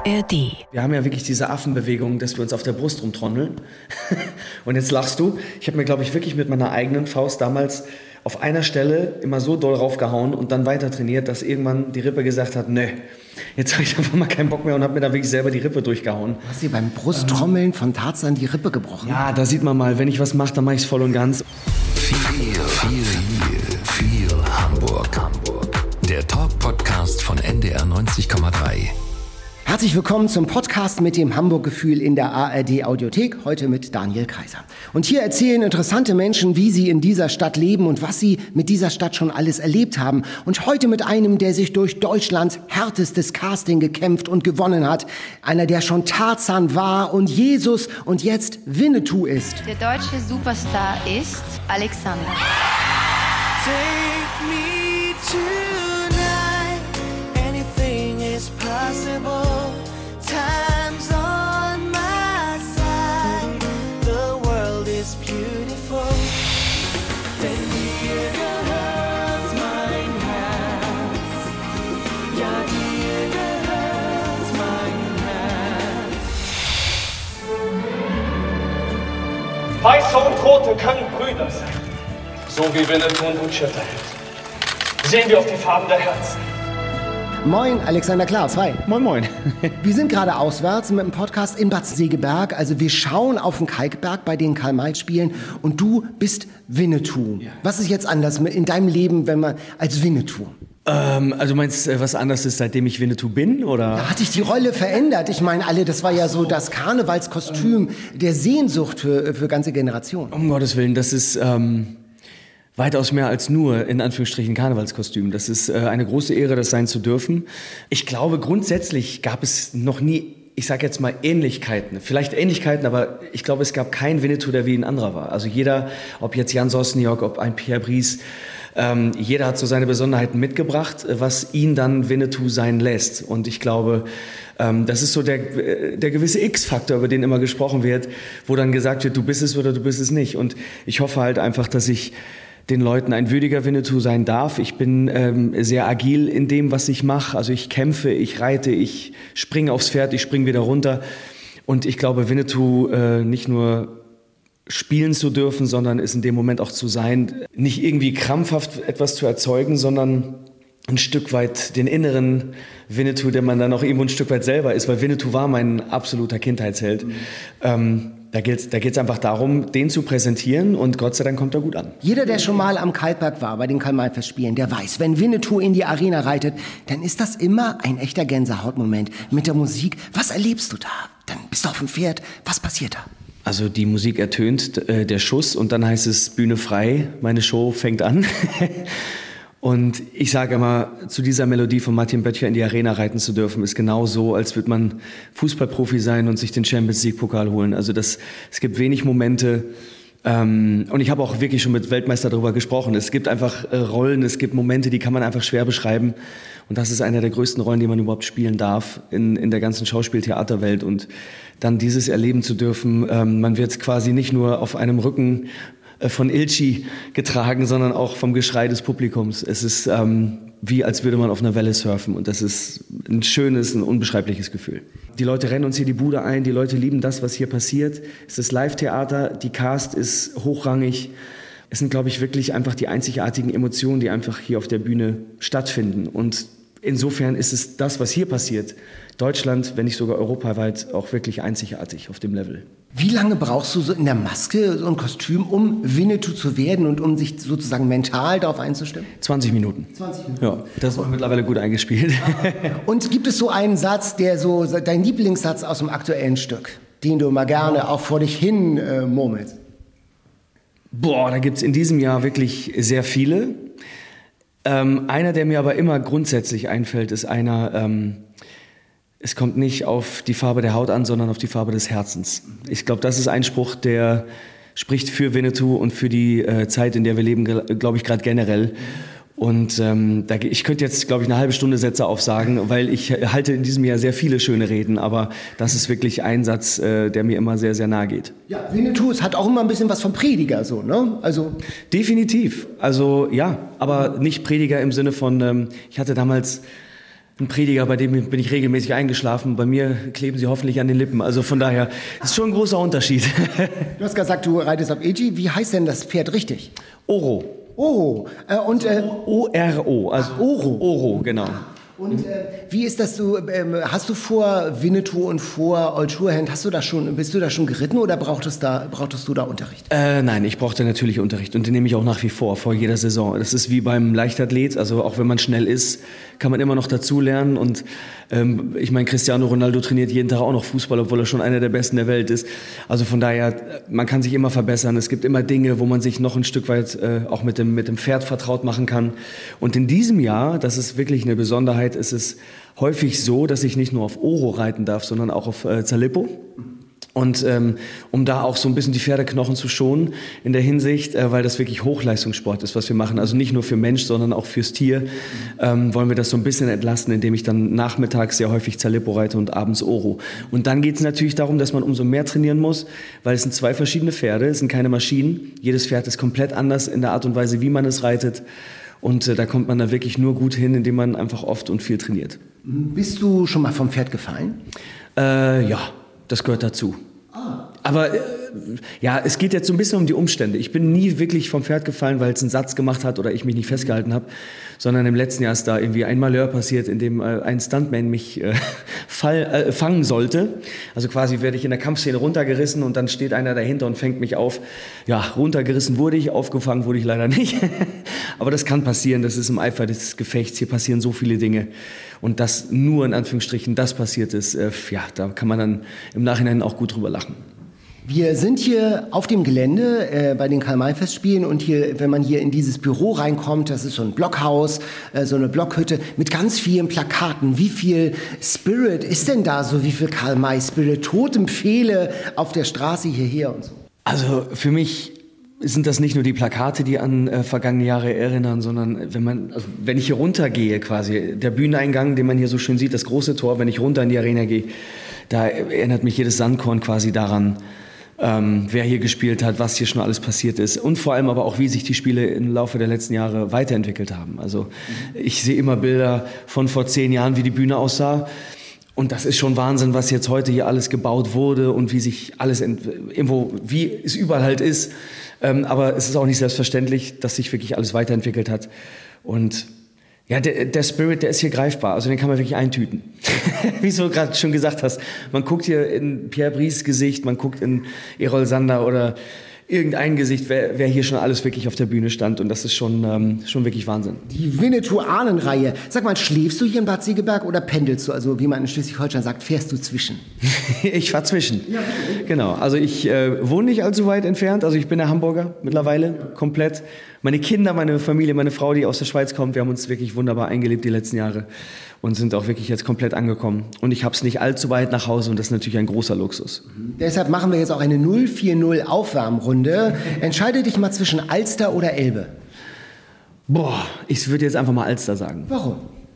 ARD. Wir haben ja wirklich diese Affenbewegung, dass wir uns auf der Brust rumtrommeln. Und jetzt lachst du. Ich habe mir, glaube ich, wirklich mit meiner eigenen Faust damals auf einer Stelle immer so doll raufgehauen und dann weiter trainiert, dass irgendwann die Rippe gesagt hat, nö, jetzt habe ich einfach mal keinen Bock mehr und habe mir da wirklich selber die Rippe durchgehauen. Du hast dir beim Brusttrommeln von Tarzan die Rippe gebrochen? Ja, da sieht man mal, wenn ich was mache, dann mache ich es voll und ganz. Viel Hamburg. Der Talk-Podcast von NDR 90,3. Herzlich willkommen zum Podcast mit dem Hamburg-Gefühl in der ARD-Audiothek, heute mit Daniel Kaiser. Und hier erzählen interessante Menschen, wie sie in dieser Stadt leben und was sie mit dieser Stadt schon alles erlebt haben. Und heute mit einem, der sich durch Deutschlands härtestes Casting gekämpft und gewonnen hat. Einer, der schon Tarzan war und Jesus und jetzt Winnetou ist. Der deutsche Superstar ist Alexander. Take me tonight, anything is possible. Time's on my side, the world is beautiful. Denn dir gehört mein Herz, ja dir gehört mein Herz. Weiße und Rote können Brüder sein, so wie Winnetou und Shatterhand. Sehen wir auf die Farben der Herzen. Moin, Alexander Klaas, hi. Moin, moin. Wir sind gerade auswärts mit dem Podcast in Bad Segeberg. Also wir schauen auf den Kalkberg, bei den Karl-May spielen. Und du bist Winnetou. Ja. Was ist jetzt anders in deinem Leben, wenn man als Winnetou? Also du meinst, was anders ist, seitdem ich Winnetou bin, oder? Da hat sich die Rolle verändert. Ich meine, das war ja so das Karnevalskostüm der Sehnsucht für ganze Generationen. Um Gottes Willen, das ist weitaus mehr als nur, in Anführungsstrichen, Karnevalskostüm. Das ist eine große Ehre, das sein zu dürfen. Ich glaube, grundsätzlich gab es noch nie, ich sage jetzt mal Ähnlichkeiten. Vielleicht Ähnlichkeiten, aber ich glaube, es gab keinen Winnetou, der wie ein anderer war. Also jeder, ob jetzt Jan Sosniok, ob ein Pierre Brice, jeder hat so seine Besonderheiten mitgebracht, was ihn dann Winnetou sein lässt. Und ich glaube, das ist so der gewisse X-Faktor, über den immer gesprochen wird, wo dann gesagt wird, du bist es oder du bist es nicht. Und ich hoffe halt einfach, dass ich den Leuten ein würdiger Winnetou sein darf. Ich bin sehr agil in dem, was ich mache. Also ich kämpfe, ich reite, ich springe aufs Pferd, ich springe wieder runter. Und ich glaube, Winnetou nicht nur spielen zu dürfen, sondern es in dem Moment auch zu sein, nicht irgendwie krampfhaft etwas zu erzeugen, sondern ein Stück weit den inneren Winnetou, der man dann auch irgendwo ein Stück weit selber ist, weil Winnetou war mein absoluter Kindheitsheld. Da geht's einfach darum, den zu präsentieren und Gott sei Dank kommt er gut an. Jeder, der schon mal am Kalkberg war, bei den Karl-May-Festspielen, der weiß, wenn Winnetou in die Arena reitet, dann ist das immer ein echter Gänsehautmoment mit der Musik. Was erlebst du da? Dann bist du auf dem Pferd. Was passiert da? Also die Musik ertönt, der Schuss und dann heißt es Bühne frei, meine Show fängt an. Und ich sage immer, zu dieser Melodie von Martin Böttcher in die Arena reiten zu dürfen, ist genau so, als würde man Fußballprofi sein und sich den Champions League Pokal holen. Also es gibt wenig Momente, und ich habe auch wirklich schon mit Weltmeister darüber gesprochen. Es gibt einfach Rollen, es gibt Momente, die kann man einfach schwer beschreiben. Und das ist eine der größten Rollen, die man überhaupt spielen darf in der ganzen Schauspieltheaterwelt. Und dann dieses erleben zu dürfen, man wird quasi nicht nur auf einem Rücken von Ilchi getragen, sondern auch vom Geschrei des Publikums. Es ist wie, als würde man auf einer Welle surfen. Und das ist ein schönes, ein unbeschreibliches Gefühl. Die Leute rennen uns hier die Bude ein, die Leute lieben das, was hier passiert. Es ist Live-Theater, die Cast ist hochrangig. Es sind, glaube ich, wirklich einfach die einzigartigen Emotionen, die einfach hier auf der Bühne stattfinden. Und insofern ist es das, was hier passiert, Deutschland, wenn nicht sogar europaweit, auch wirklich einzigartig auf dem Level. Wie lange brauchst du so in der Maske, so ein Kostüm, um Winnetou zu werden und um sich sozusagen mental darauf einzustimmen? 20 Minuten. 20 Minuten. Ja, das ist mittlerweile gut eingespielt. Und gibt es so einen Satz, der so dein Lieblingssatz aus dem aktuellen Stück, den du immer gerne auch vor dich hin murmelst? Boah, da gibt's in diesem Jahr wirklich sehr viele. Einer, der mir aber immer grundsätzlich einfällt, ist einer, es kommt nicht auf die Farbe der Haut an, sondern auf die Farbe des Herzens. Ich glaube, das ist ein Spruch, der spricht für Winnetou und für die Zeit, in der wir leben, glaube ich, gerade generell. Und ich könnte jetzt, glaube ich, eine halbe Stunde Sätze aufsagen, weil ich halte in diesem Jahr sehr viele schöne Reden, aber das ist wirklich ein Satz, der mir immer sehr, sehr nahe geht. Ja, Winnetou, es hat auch immer ein bisschen was vom Prediger, so, ne? Also definitiv. Also ja, aber nicht Prediger im Sinne von, ich hatte damals ein Prediger, bei dem bin ich regelmäßig eingeschlafen. Bei mir kleben sie hoffentlich an den Lippen. Also von daher ist schon ein großer Unterschied. Du hast gesagt, du reitest auf Eji. Wie heißt denn das Pferd richtig? Oro. Oro. O-R-O. Also Oro. Oro, genau. Und wie ist das so, hast du vor Winnetou und vor Old Surehand, bist du da schon geritten oder brauchtest du da Unterricht? Nein, ich brauchte natürlich Unterricht und den nehme ich auch nach wie vor jeder Saison. Das ist wie beim Leichtathlet, also auch wenn man schnell ist, kann man immer noch dazulernen und ich meine, Cristiano Ronaldo trainiert jeden Tag auch noch Fußball, obwohl er schon einer der Besten der Welt ist. Also von daher, man kann sich immer verbessern. Es gibt immer Dinge, wo man sich noch ein Stück weit auch mit dem Pferd vertraut machen kann. Und in diesem Jahr, das ist wirklich eine Besonderheit, ist es häufig so, dass ich nicht nur auf Oro reiten darf, sondern auch auf Zalippo. Und um da auch so ein bisschen die Pferdeknochen zu schonen in der Hinsicht, weil das wirklich Hochleistungssport ist, was wir machen. Also nicht nur für Mensch, sondern auch fürs Tier wollen wir das so ein bisschen entlasten, indem ich dann nachmittags sehr häufig Zalippo reite und abends Oro. Und dann geht es natürlich darum, dass man umso mehr trainieren muss, weil es sind zwei verschiedene Pferde, es sind keine Maschinen. Jedes Pferd ist komplett anders in der Art und Weise, wie man es reitet. Und da kommt man da wirklich nur gut hin, indem man einfach oft und viel trainiert. Bist du schon mal vom Pferd gefallen? Ja, das gehört dazu. Aber ja, es geht jetzt so ein bisschen um die Umstände. Ich bin nie wirklich vom Pferd gefallen, weil es einen Satz gemacht hat oder ich mich nicht festgehalten habe, sondern im letzten Jahr ist da irgendwie ein Malheur passiert, in dem ein Stuntman mich fangen sollte. Also quasi werde ich in der Kampfszene runtergerissen und dann steht einer dahinter und fängt mich auf. Ja, runtergerissen wurde ich, aufgefangen wurde ich leider nicht. Aber das kann passieren, das ist im Eifer des Gefechts. Hier passieren so viele Dinge. Und dass nur in Anführungsstrichen das passiert ist, ja, da kann man dann im Nachhinein auch gut drüber lachen. Wir sind hier auf dem Gelände bei den Karl-May-Festspielen und hier, wenn man hier in dieses Büro reinkommt, das ist so ein Blockhaus, so eine Blockhütte mit ganz vielen Plakaten. Wie viel Spirit ist denn da so? Wie viel Karl-May-Spirit? Totempfehle auf der Straße hierher und so. Also für mich sind das nicht nur die Plakate, die an vergangene Jahre erinnern, sondern wenn ich hier runtergehe quasi, der Bühneneingang, den man hier so schön sieht, das große Tor, wenn ich runter in die Arena gehe, da erinnert mich jedes Sandkorn quasi daran, wer hier gespielt hat, was hier schon alles passiert ist und vor allem aber auch, wie sich die Spiele im Laufe der letzten Jahre weiterentwickelt haben. Also ich sehe immer Bilder von vor 10 Jahren, wie die Bühne aussah. Und das ist schon Wahnsinn, was jetzt heute hier alles gebaut wurde und wie sich alles wie es überall halt ist. Aber es ist auch nicht selbstverständlich, dass sich wirklich alles weiterentwickelt hat. Und ja, der Spirit, der ist hier greifbar. Also den kann man wirklich eintüten. Wie du gerade schon gesagt hast. Man guckt hier in Pierre Brice Gesicht, man guckt in Errol Sander oder irgendein Gesicht, wer hier schon alles wirklich auf der Bühne stand. Und das ist schon wirklich Wahnsinn. Die Winnetou-Ahnen-Reihe. Sag mal, schläfst du hier in Bad Segeberg oder pendelst du? Also wie man in Schleswig-Holstein sagt, fährst du zwischen? Ich fahre zwischen. Ja. Genau. Also ich wohne nicht allzu weit entfernt. Also ich bin der Hamburger mittlerweile komplett. Meine Kinder, meine Familie, meine Frau, die aus der Schweiz kommt, wir haben uns wirklich wunderbar eingelebt die letzten Jahre und sind auch wirklich jetzt komplett angekommen. Und ich habe es nicht allzu weit nach Hause und das ist natürlich ein großer Luxus. Deshalb machen wir jetzt auch eine 040 Aufwärmrunde. Entscheide dich mal zwischen Alster oder Elbe. Boah, ich würde jetzt einfach mal Alster sagen. Warum?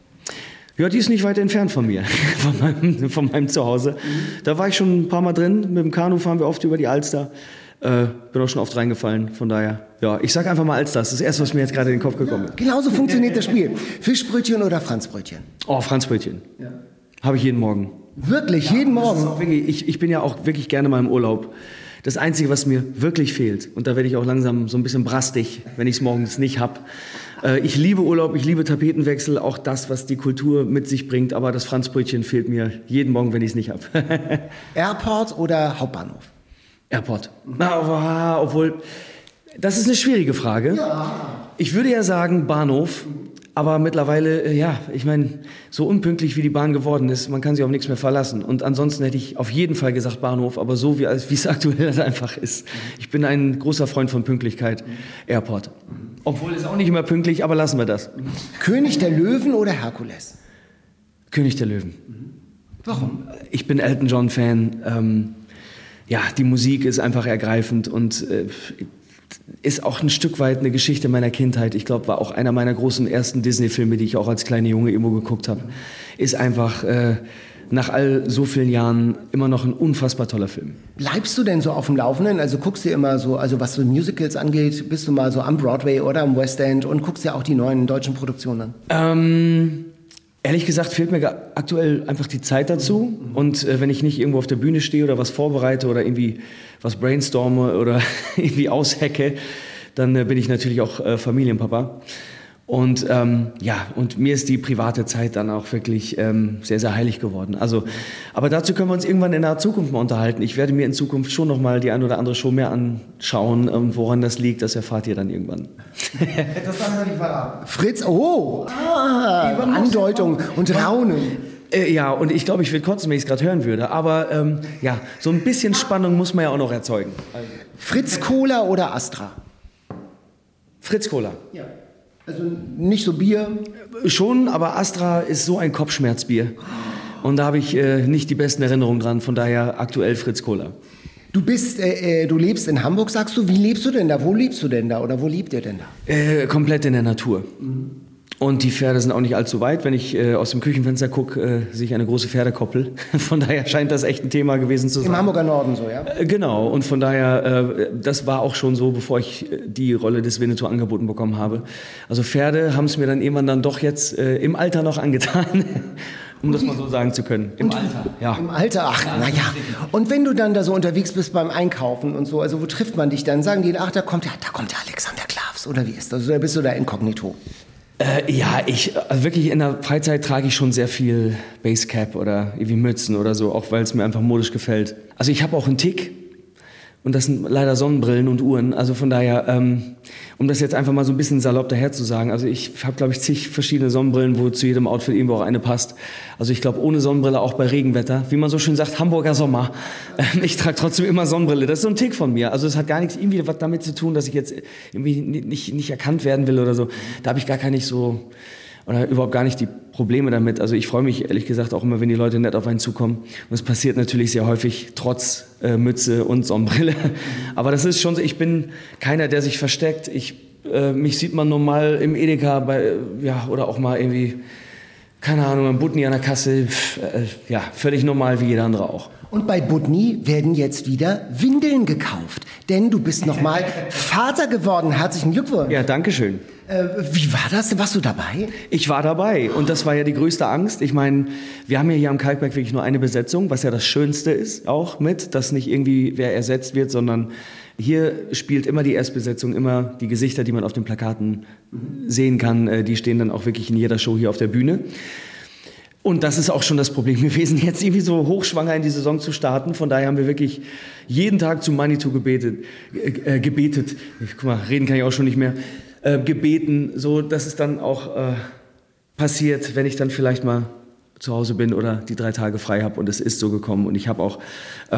Ja, die ist nicht weit entfernt von mir, von meinem Zuhause. Da war ich schon ein paar Mal drin. Mit dem Kanu fahren wir oft über die Alster. Bin auch schon oft reingefallen, von daher. Ja, ich sag einfach mal Alster. Das ist das Erste, was mir jetzt gerade in den Kopf gekommen ist. Genauso funktioniert das Spiel. Fischbrötchen oder Franzbrötchen? Oh, Franzbrötchen. Ja. Habe ich jeden Morgen. Wirklich? Ja, jeden Morgen? Wirklich, ich bin ja auch wirklich gerne mal im Urlaub. Das Einzige, was mir wirklich fehlt, und da werde ich auch langsam so ein bisschen brastig, wenn ich es morgens nicht habe. Ich liebe Urlaub, ich liebe Tapetenwechsel, auch das, was die Kultur mit sich bringt. Aber das Franzbrötchen fehlt mir jeden Morgen, wenn ich es nicht habe. Airport oder Hauptbahnhof? Airport. Obwohl, das ist eine schwierige Frage. Ja. Ich würde ja sagen Bahnhof, aber mittlerweile, ja, ich meine, so unpünktlich wie die Bahn geworden ist, man kann sich auf nichts mehr verlassen. Und ansonsten hätte ich auf jeden Fall gesagt Bahnhof, aber so wie es aktuell einfach ist. Ich bin ein großer Freund von Pünktlichkeit. Airport. Obwohl es auch nicht immer pünktlich, aber lassen wir das. König der Löwen oder Herkules? König der Löwen. Warum? Ich bin Elton John-Fan. Ja, die Musik ist einfach ergreifend und ist auch ein Stück weit eine Geschichte meiner Kindheit. Ich glaube, war auch einer meiner großen ersten Disney-Filme, die ich auch als kleiner Junge immer geguckt habe. Ist einfach nach all so vielen Jahren immer noch ein unfassbar toller Film. Bleibst du denn so auf dem Laufenden? Also guckst du immer so, also was so Musicals angeht, bist du mal so am Broadway oder am West End und guckst ja auch die neuen deutschen Produktionen an? Ehrlich gesagt fehlt mir aktuell einfach die Zeit dazu. Und wenn ich nicht irgendwo auf der Bühne stehe oder was vorbereite oder irgendwie was brainstorme oder irgendwie aushecke, dann bin ich natürlich auch Familienpapa. Und und mir ist die private Zeit dann auch wirklich sehr, sehr heilig geworden. Also, aber dazu können wir uns irgendwann in der Zukunft mal unterhalten. Ich werde mir in Zukunft schon noch mal die ein oder andere Show mehr anschauen. Und woran das liegt, das erfahrt ihr dann irgendwann. Das darf man nicht verraten. Fritz, Andeutung und Raunen. Ja, und ich glaube, ich würde kotzen, wenn ich es gerade hören würde. Aber so ein bisschen Spannung muss man ja auch noch erzeugen. Fritz Cola oder Astra? Fritz Cola. Ja. Also nicht so Bier? Schon, aber Astra ist so ein Kopfschmerzbier. Und da habe ich nicht die besten Erinnerungen dran. Von daher aktuell Fritz Cola. Du lebst in Hamburg, sagst du. Wie lebst du denn da? Wo lebst du denn da? Oder wo lebt ihr denn da? Komplett in der Natur. Und die Pferde sind auch nicht allzu weit. Wenn ich aus dem Küchenfenster gucke, sehe ich eine große Pferdekoppel. Von daher scheint das echt ein Thema gewesen zu sein. Im Hamburger Norden so, ja? Genau. Und von daher, das war auch schon so, bevor ich die Rolle des Winnetou angeboten bekommen habe. Also Pferde haben es mir dann irgendwann dann doch jetzt im Alter noch angetan. Um das mal so sagen zu können. Im Alter, ja. Im Alter, naja. Und wenn du dann da so unterwegs bist beim Einkaufen und so, also wo trifft man dich dann? Sagen die, da kommt der Alexander Klavs, oder wie ist das? Oder bist du da inkognito? Also wirklich in der Freizeit trage ich schon sehr viel Basecap oder irgendwie Mützen oder so, auch weil es mir einfach modisch gefällt. Also ich habe auch einen Tick und das sind leider Sonnenbrillen und Uhren. Also von daher, um das jetzt einfach mal so ein bisschen salopp daher zu sagen, also ich habe, glaube ich, zig verschiedene Sonnenbrillen, wo zu jedem Outfit irgendwo auch eine passt. Also ich glaube, ohne Sonnenbrille auch bei Regenwetter, wie man so schön sagt, Hamburger Sommer. Ich trage trotzdem immer Sonnenbrille. Das ist so ein Tick von mir. Also es hat gar nichts irgendwie was damit zu tun, dass ich jetzt irgendwie nicht erkannt werden will oder so. Da habe ich gar nicht so oder überhaupt gar nicht die Probleme damit. Also ich freue mich ehrlich gesagt auch immer, wenn die Leute nett auf einen zukommen. Und es passiert natürlich sehr häufig trotz Mütze und Sonnenbrille. Aber das ist schon so, ich bin keiner, der sich versteckt. Mich sieht man normal im Edeka oder auch mal irgendwie, keine Ahnung, am Butni an der Kasse. Völlig normal wie jeder andere auch. Und bei Butni werden jetzt wieder Windeln gekauft. Denn du bist nochmal Vater geworden. Herzlichen Glückwunsch. Ja, danke schön. Wie war das? Warst du dabei? Ich war dabei und das war ja die größte Angst. Ich meine, wir haben ja hier am Kalkberg wirklich nur eine Besetzung, was ja das Schönste ist auch mit, dass nicht irgendwie wer ersetzt wird, sondern hier spielt immer die Erstbesetzung, immer die Gesichter, die man auf den Plakaten sehen kann, die stehen dann auch wirklich in jeder Show hier auf der Bühne. Und das ist auch schon das Problem gewesen, jetzt irgendwie so hochschwanger in die Saison zu starten. Von daher haben wir wirklich jeden Tag zu Manitou gebetet. Guck mal, reden kann ich auch schon nicht mehr. Gebeten, so dass es dann auch passiert, wenn ich dann vielleicht mal zu Hause bin oder die 3 Tage frei habe. Und es ist so gekommen. Und ich habe auch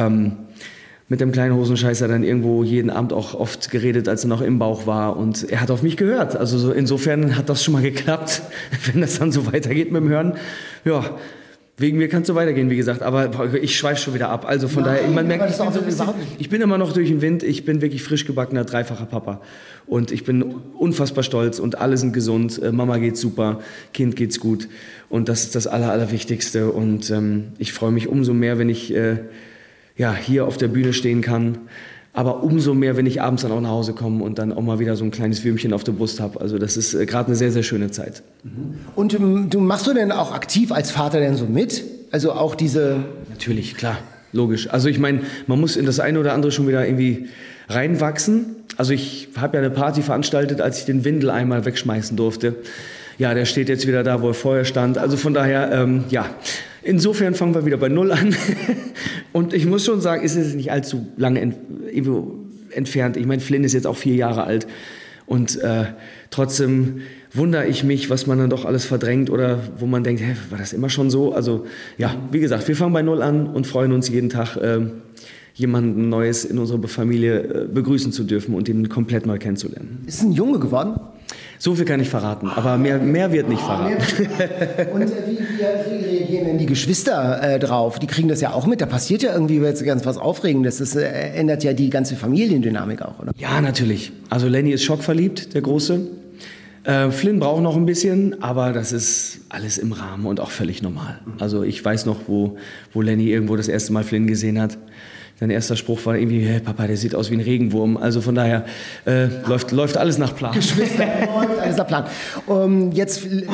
mit dem kleinen Hosenscheißer dann irgendwo jeden Abend auch oft geredet, als er noch im Bauch war. Und er hat auf mich gehört. Also so, insofern hat das schon mal geklappt, wenn das dann so weitergeht mit dem Hören. Ja, wegen mir kann es so weitergehen, wie gesagt. Aber ich schweife schon wieder ab. Also von daher, man merkt, ich bin immer noch durch den Wind. Ich bin wirklich frisch gebackener, dreifacher Papa. Und ich bin unfassbar stolz und alle sind gesund. Mama geht's super, Kind geht's gut. Und das ist das Allerwichtigste. Und ich freue mich umso mehr, wenn ich hier auf der Bühne stehen kann. Aber umso mehr, wenn ich abends dann auch nach Hause komme und dann auch mal wieder so ein kleines Würmchen auf der Brust habe. Also das ist gerade eine sehr, sehr schöne Zeit. Und machst du denn auch aktiv als Vater denn so mit? Also auch diese... Natürlich, klar, logisch. Also ich meine, man muss in das eine oder andere schon wieder irgendwie reinwachsen. Also ich habe ja eine Party veranstaltet, als ich den Windel einmal wegschmeißen durfte. Ja, der steht jetzt wieder da, wo er vorher stand. Also von daher, insofern fangen wir wieder bei Null an. Und ich muss schon sagen, ist es nicht allzu lange entfernt. Ich meine, Flynn ist jetzt auch 4 Jahre alt. Und trotzdem wundere ich mich, was man dann doch alles verdrängt oder wo man denkt, war das immer schon so? Also ja, wie gesagt, wir fangen bei Null an und freuen uns jeden Tag, jemanden Neues in unserer Familie begrüßen zu dürfen und ihn komplett neu kennenzulernen. Ist ein Junge geworden? So viel kann ich verraten, aber mehr wird nicht verraten. Und wie reagieren denn die Geschwister drauf? Die kriegen das ja auch mit, da passiert ja irgendwie jetzt ganz was Aufregendes. Das ändert ja die ganze Familiendynamik auch, oder? Ja, natürlich. Also Lenny ist schockverliebt, der Große. Flynn braucht noch ein bisschen, aber das ist alles im Rahmen und auch völlig normal. Also ich weiß noch, wo Lenny irgendwo das erste Mal Flynn gesehen hat. Sein erster Spruch war irgendwie, hey, Papa, der sieht aus wie ein Regenwurm. Also von daher läuft alles nach Plan. Geschwister, läuft alles nach Plan. Jetzt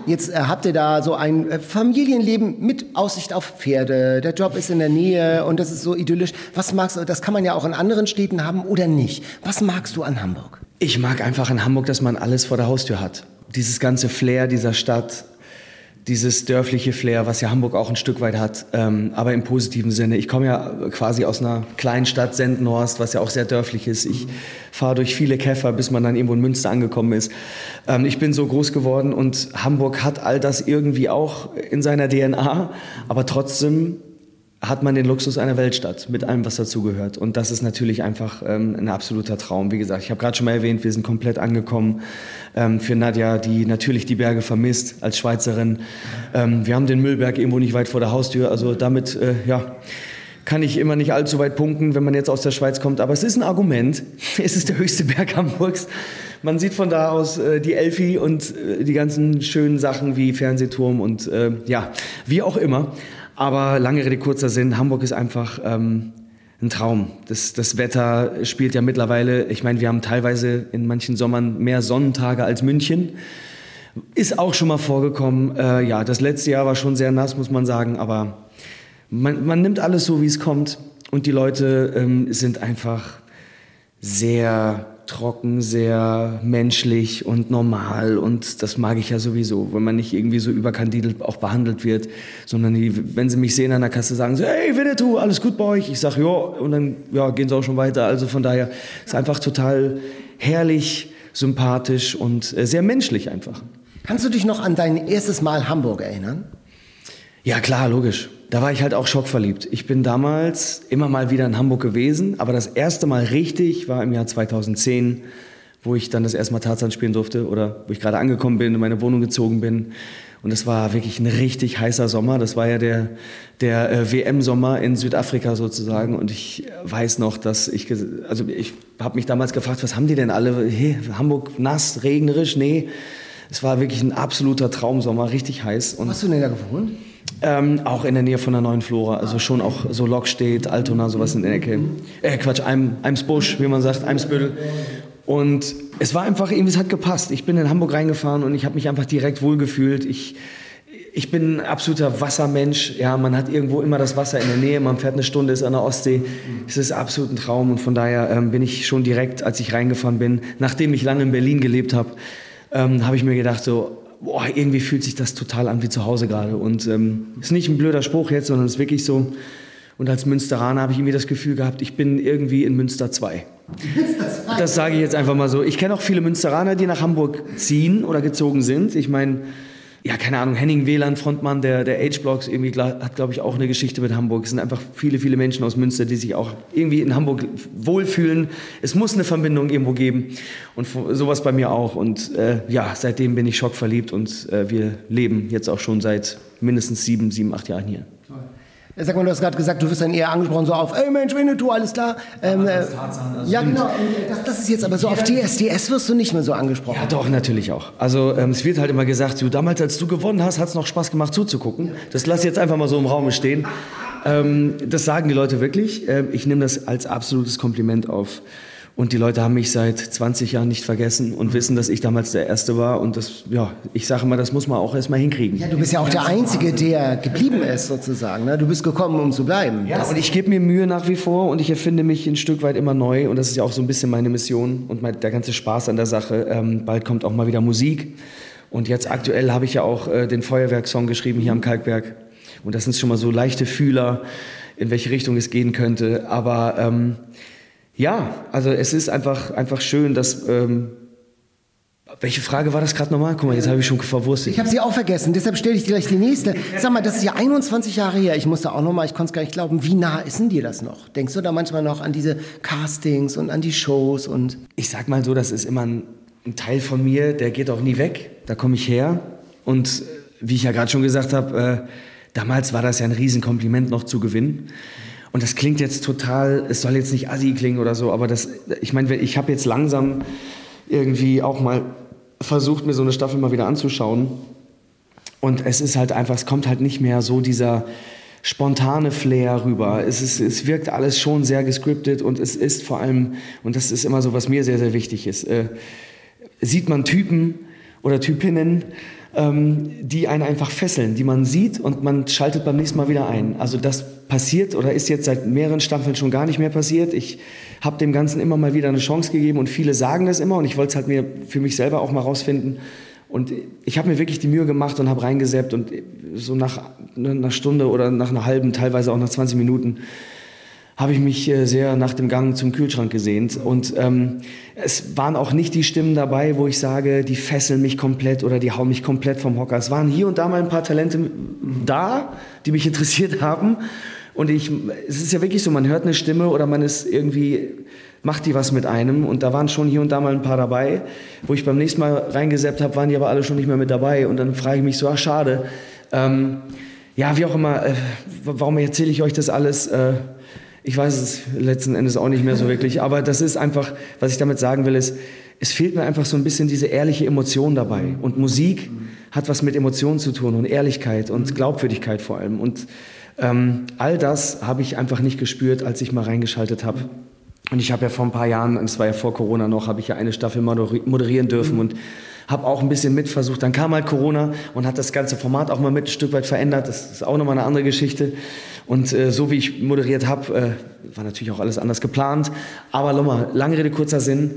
Jetzt habt ihr da so ein Familienleben mit Aussicht auf Pferde. Der Job ist in der Nähe und das ist so idyllisch. Was magst du, das kann man ja auch in anderen Städten haben oder nicht. Was magst du an Hamburg? Ich mag einfach in Hamburg, dass man alles vor der Haustür hat. Dieses ganze Flair dieser Stadt, dieses dörfliche Flair, was ja Hamburg auch ein Stück weit hat, aber im positiven Sinne. Ich komme ja quasi aus einer kleinen Stadt, Sendenhorst, was ja auch sehr dörflich ist. Ich fahre durch viele Käfer, bis man dann irgendwo in Münster angekommen ist. Ich bin so groß geworden und Hamburg hat all das irgendwie auch in seiner DNA, aber trotzdem hat man den Luxus einer Weltstadt mit allem, was dazugehört. Und das ist natürlich einfach ein absoluter Traum. Wie gesagt, ich habe gerade schon mal erwähnt, wir sind komplett angekommen. Für Nadja, die natürlich die Berge vermisst als Schweizerin. Wir haben den Müllberg irgendwo nicht weit vor der Haustür. Also damit kann ich immer nicht allzu weit punkten, wenn man jetzt aus der Schweiz kommt. Aber es ist ein Argument. Es ist der höchste Berg Hamburgs. Man sieht von da aus die Elfi und die ganzen schönen Sachen wie Fernsehturm und wie auch immer. Aber lange Rede, kurzer Sinn, Hamburg ist einfach ein Traum. Das Wetter spielt ja mittlerweile, ich meine, wir haben teilweise in manchen Sommern mehr Sonnentage als München. Ist auch schon mal vorgekommen. Das letzte Jahr war schon sehr nass, muss man sagen, aber man nimmt alles so, wie es kommt. Und die Leute sind einfach sehr trocken, sehr menschlich und normal und das mag ich ja sowieso, wenn man nicht irgendwie so überkandidelt auch behandelt wird, sondern wenn sie mich sehen an der Kasse, sagen sie, hey Winnetou, alles gut bei euch? Ich sage, ja, und dann gehen sie auch schon weiter. Also von daher ist einfach total herrlich, sympathisch und sehr menschlich einfach. Kannst du dich noch an dein erstes Mal Hamburg erinnern? Ja klar, logisch. Da war ich halt auch schockverliebt. Ich bin damals immer mal wieder in Hamburg gewesen, aber das erste Mal richtig war im Jahr 2010, wo ich dann das erste Mal Tarzan spielen durfte oder wo ich gerade angekommen bin, in meine Wohnung gezogen bin. Und das war wirklich ein richtig heißer Sommer. Das war ja der WM-Sommer in Südafrika sozusagen. Und ich weiß noch, dass ich habe mich damals gefragt, was haben die denn alle? Hey, Hamburg nass, regnerisch? Nee, es war wirklich ein absoluter Traumsommer, richtig heiß. Und was hast du denn da gewohnt? Auch in der Nähe von der Neuen Flora, also schon auch so Lockstedt, Altona, sowas in der Ecke. Eimsbusch, wie man sagt, Eimsbüttel. Und es war einfach, irgendwie, es hat gepasst. Ich bin in Hamburg reingefahren und ich habe mich einfach direkt wohlgefühlt. Ich bin ein absoluter Wassermensch. Ja, man hat irgendwo immer das Wasser in der Nähe. Man fährt eine Stunde, ist an der Ostsee. Es ist absolut ein Traum. Und von daher bin ich schon direkt, als ich reingefahren bin, nachdem ich lange in Berlin gelebt habe, habe ich mir gedacht so, boah, irgendwie fühlt sich das total an wie zu Hause gerade. Und ist nicht ein blöder Spruch jetzt, sondern es ist wirklich so. Und als Münsteraner habe ich irgendwie das Gefühl gehabt, ich bin irgendwie in Münster 2. Das sage ich jetzt einfach mal so. Ich kenne auch viele Münsteraner, die nach Hamburg ziehen oder gezogen sind. Ich meine, ja, keine Ahnung, Henning Wieland, Frontmann der H-Blocks, irgendwie hat, glaube ich, auch eine Geschichte mit Hamburg. Es sind einfach viele, viele Menschen aus Münster, die sich auch irgendwie in Hamburg wohlfühlen. Es muss eine Verbindung irgendwo geben und sowas bei mir auch. Und seitdem bin ich schockverliebt und wir leben jetzt auch schon seit mindestens 7, 8 Jahren hier. Sag mal, du hast gerade gesagt, du wirst dann eher angesprochen so auf, ey Mensch, Winnetou, alles klar. Ja, genau. Das ist jetzt aber so auf DSDS wirst du nicht mehr so angesprochen. Ja, doch, natürlich auch. Also es wird halt immer gesagt, du damals, als du gewonnen hast, hat es noch Spaß gemacht zuzugucken. Das lass ich jetzt einfach mal so im Raum stehen. Das sagen die Leute wirklich. Ich nehme das als absolutes Kompliment auf. Und die Leute haben mich seit 20 Jahren nicht vergessen und wissen, dass ich damals der Erste war. Und das, ich sage mal, das muss man auch erstmal hinkriegen. Ja, du bist ja auch der Einzige, der geblieben ist sozusagen. Ne? Du bist gekommen, um zu bleiben. Ja, und ich gebe mir Mühe nach wie vor und ich erfinde mich ein Stück weit immer neu. Und das ist ja auch so ein bisschen meine Mission und der ganze Spaß an der Sache. Bald kommt auch mal wieder Musik. Und jetzt aktuell habe ich ja auch den Feuerwerk-Song geschrieben hier am Kalkberg. Und das sind schon mal so leichte Fühler, in welche Richtung es gehen könnte. Aber also es ist einfach schön, dass... welche Frage war das gerade nochmal? Guck mal, jetzt habe ich schon verwurstet. Ich habe sie auch vergessen, deshalb stelle ich dir gleich die nächste. Sag mal, das ist ja 21 Jahre her. Ich musste auch nochmal, ich konnte es gar nicht glauben, wie nah ist denn dir das noch? Denkst du da manchmal noch an diese Castings und an die Shows? Und ich sag mal so, das ist immer ein Teil von mir, der geht auch nie weg. Da komme ich her. Und wie ich ja gerade schon gesagt habe, damals war das ja ein Riesenkompliment noch zu gewinnen. Und das klingt jetzt total, es soll jetzt nicht assi klingen oder so, aber ich meine, ich habe jetzt langsam irgendwie auch mal versucht, mir so eine Staffel mal wieder anzuschauen. Und es ist halt einfach, es kommt halt nicht mehr so dieser spontane Flair rüber. Es wirkt alles schon sehr gescriptet und es ist vor allem, und das ist immer so, was mir sehr, sehr wichtig ist, sieht man Typen oder Typinnen die einen einfach fesseln, die man sieht und man schaltet beim nächsten Mal wieder ein. Also das passiert oder ist jetzt seit mehreren Staffeln schon gar nicht mehr passiert. Ich habe dem Ganzen immer mal wieder eine Chance gegeben und viele sagen das immer und ich wollte es halt mir für mich selber auch mal rausfinden. Und ich habe mir wirklich die Mühe gemacht und habe reingesäppt und so nach einer Stunde oder nach einer halben, teilweise auch nach 20 Minuten, habe ich mich sehr nach dem Gang zum Kühlschrank gesehnt. Und es waren auch nicht die Stimmen dabei, wo ich sage, die fesseln mich komplett oder die hauen mich komplett vom Hocker. Es waren hier und da mal ein paar Talente da, die mich interessiert haben. Und es ist ja wirklich so, man hört eine Stimme oder man ist irgendwie, macht die was mit einem. Und da waren schon hier und da mal ein paar dabei. Wo ich beim nächsten Mal reingesäppt habe, waren die aber alle schon nicht mehr mit dabei. Und dann frage ich mich so, ach schade. Ja, wie auch immer, warum erzähle ich euch das alles? Ich weiß es letzten Endes auch nicht mehr so wirklich, aber das ist einfach, was ich damit sagen will, ist, es fehlt mir einfach so ein bisschen diese ehrliche Emotion dabei. Und Musik hat was mit Emotionen zu tun und Ehrlichkeit und Glaubwürdigkeit vor allem. Und all das habe ich einfach nicht gespürt, als ich mal reingeschaltet habe. Und ich habe ja vor ein paar Jahren, das war ja vor Corona noch, habe ich ja eine Staffel moderieren dürfen und habe auch ein bisschen mitversucht. Dann kam halt Corona und hat das ganze Format auch mal mit ein Stück weit verändert. Das ist auch nochmal eine andere Geschichte. Und so wie ich moderiert habe, war natürlich auch alles anders geplant. Aber nochmal, lange Rede, kurzer Sinn.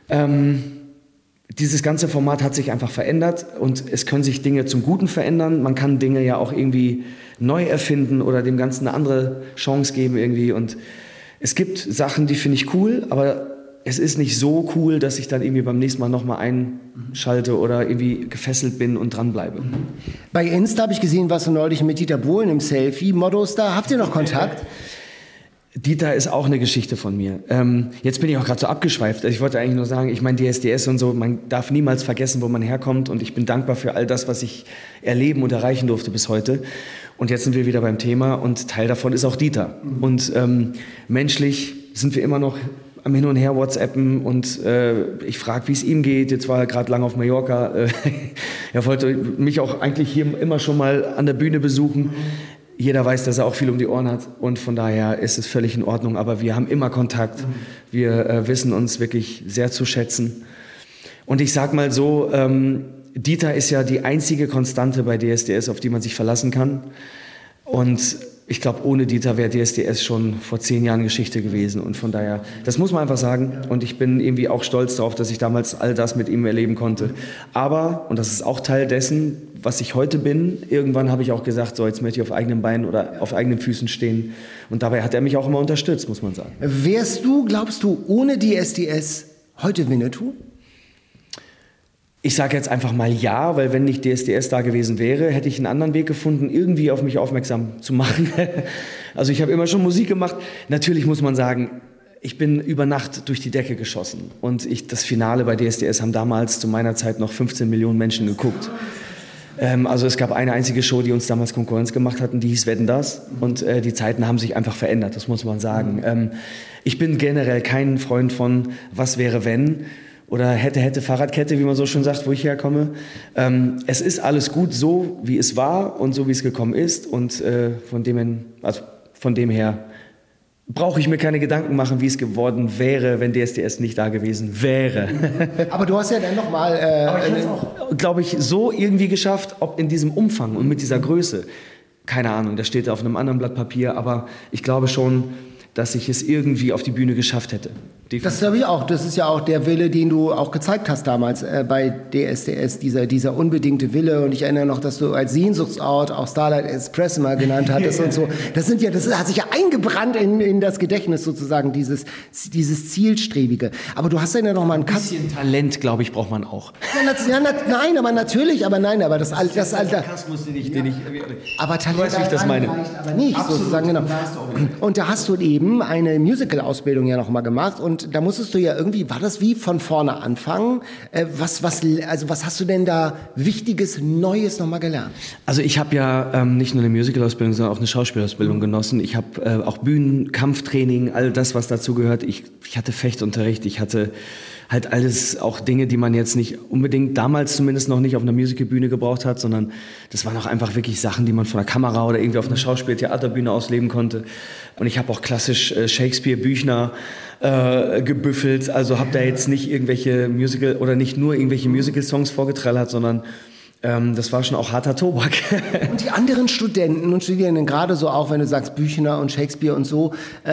Dieses ganze Format hat sich einfach verändert und es können sich Dinge zum Guten verändern. Man kann Dinge ja auch irgendwie neu erfinden oder dem Ganzen eine andere Chance geben irgendwie. Und es gibt Sachen, die finde ich cool, aber es ist nicht so cool, dass ich dann irgendwie beim nächsten Mal nochmal einschalte oder irgendwie gefesselt bin und dranbleibe. Bei Insta habe ich gesehen, warst du neulich mit Dieter Bohlen im Selfie-Modus da. Habt ihr noch Kontakt? Dieter ist auch eine Geschichte von mir. Jetzt bin ich auch gerade so abgeschweift. Ich wollte eigentlich nur sagen, ich meine DSDS und so, man darf niemals vergessen, wo man herkommt. Und ich bin dankbar für all das, was ich erleben und erreichen durfte bis heute. Und jetzt sind wir wieder beim Thema und Teil davon ist auch Dieter. Und menschlich sind wir immer noch am Hin und Her WhatsAppen und ich frage, wie es ihm geht. Jetzt war er gerade lange auf Mallorca. Er wollte mich auch eigentlich hier immer schon mal an der Bühne besuchen. Jeder weiß, dass er auch viel um die Ohren hat und von daher ist es völlig in Ordnung. Aber wir haben immer Kontakt. Wir wissen uns wirklich sehr zu schätzen. Und ich sag mal so, Dieter ist ja die einzige Konstante bei DSDS, auf die man sich verlassen kann. Und ich glaube, ohne Dieter wäre DSDS schon vor 10 Jahren Geschichte gewesen. Und von daher, das muss man einfach sagen. Und ich bin irgendwie auch stolz darauf, dass ich damals all das mit ihm erleben konnte. Aber, und das ist auch Teil dessen, was ich heute bin, irgendwann habe ich auch gesagt, so jetzt möchte ich auf eigenen Beinen oder auf eigenen Füßen stehen. Und dabei hat er mich auch immer unterstützt, muss man sagen. Wärst du, glaubst du, ohne DSDS heute Winnetou? Ich sage jetzt einfach mal ja, weil wenn nicht DSDS da gewesen wäre, hätte ich einen anderen Weg gefunden, irgendwie auf mich aufmerksam zu machen. Also ich habe immer schon Musik gemacht. Natürlich muss man sagen, ich bin über Nacht durch die Decke geschossen. Und das Finale bei DSDS haben damals zu meiner Zeit noch 15 Millionen Menschen geguckt. Also es gab eine einzige Show, die uns damals Konkurrenz gemacht hat und die hieß Wetten, das? Und die Zeiten haben sich einfach verändert, das muss man sagen. Ich bin generell kein Freund von was wäre wenn oder hätte Fahrradkette, wie man so schon sagt, wo ich herkomme. Es ist alles gut so, wie es war und so, wie es gekommen ist. Und von dem her brauche ich mir keine Gedanken machen, wie es geworden wäre, wenn DSDS nicht da gewesen wäre. Aber du hast ja dann nochmal... Aber ich habe es auch, glaube ich, so irgendwie geschafft, ob in diesem Umfang und mit dieser Größe. Keine Ahnung, das steht auf einem anderen Blatt Papier, aber ich glaube schon, dass ich es irgendwie auf die Bühne geschafft hätte. Das glaube ich auch. Das ist ja auch der Wille, den du auch gezeigt hast damals bei DSDS, dieser unbedingte Wille. Und ich erinnere noch, dass du als Sehnsuchtsort auch Starlight Express mal genannt hattest und so. Das hat sich ja eingebrannt in das Gedächtnis sozusagen, dieses Zielstrebige. Aber du hast ja noch mal ein bisschen Talent, glaube ich, braucht man auch. Aber das Sarkasmus, den ich aber Talent, du weißt, wie ich das meine. Aber nicht, absolut, sozusagen, genau. Und da hast du eben eine Musical-Ausbildung ja noch mal gemacht und da musstest du ja irgendwie, war das wie von vorne anfangen? Was hast du denn da Wichtiges, Neues noch mal gelernt? Also ich habe ja nicht nur eine Musical-Ausbildung, sondern auch eine Schauspielausbildung genossen. Ich habe auch Bühnen, Kampftraining, all das, was dazu gehört. Ich hatte Fechtunterricht, ich hatte halt alles, auch Dinge, die man jetzt nicht unbedingt, damals zumindest noch nicht auf einer Musicalbühne gebraucht hat, sondern das waren auch einfach wirklich Sachen, die man von der Kamera oder irgendwie auf einer Schauspiel-Theaterbühne ausleben konnte. Und ich habe auch klassisch Shakespeare, Büchner gebüffelt, also habe da jetzt nicht irgendwelche Musical- oder nicht nur irgendwelche Musical-Songs vorgetrellert, sondern Das war schon auch harter Tobak. Und die anderen Studenten und Studierenden, gerade so auch, wenn du sagst Büchner und Shakespeare und so,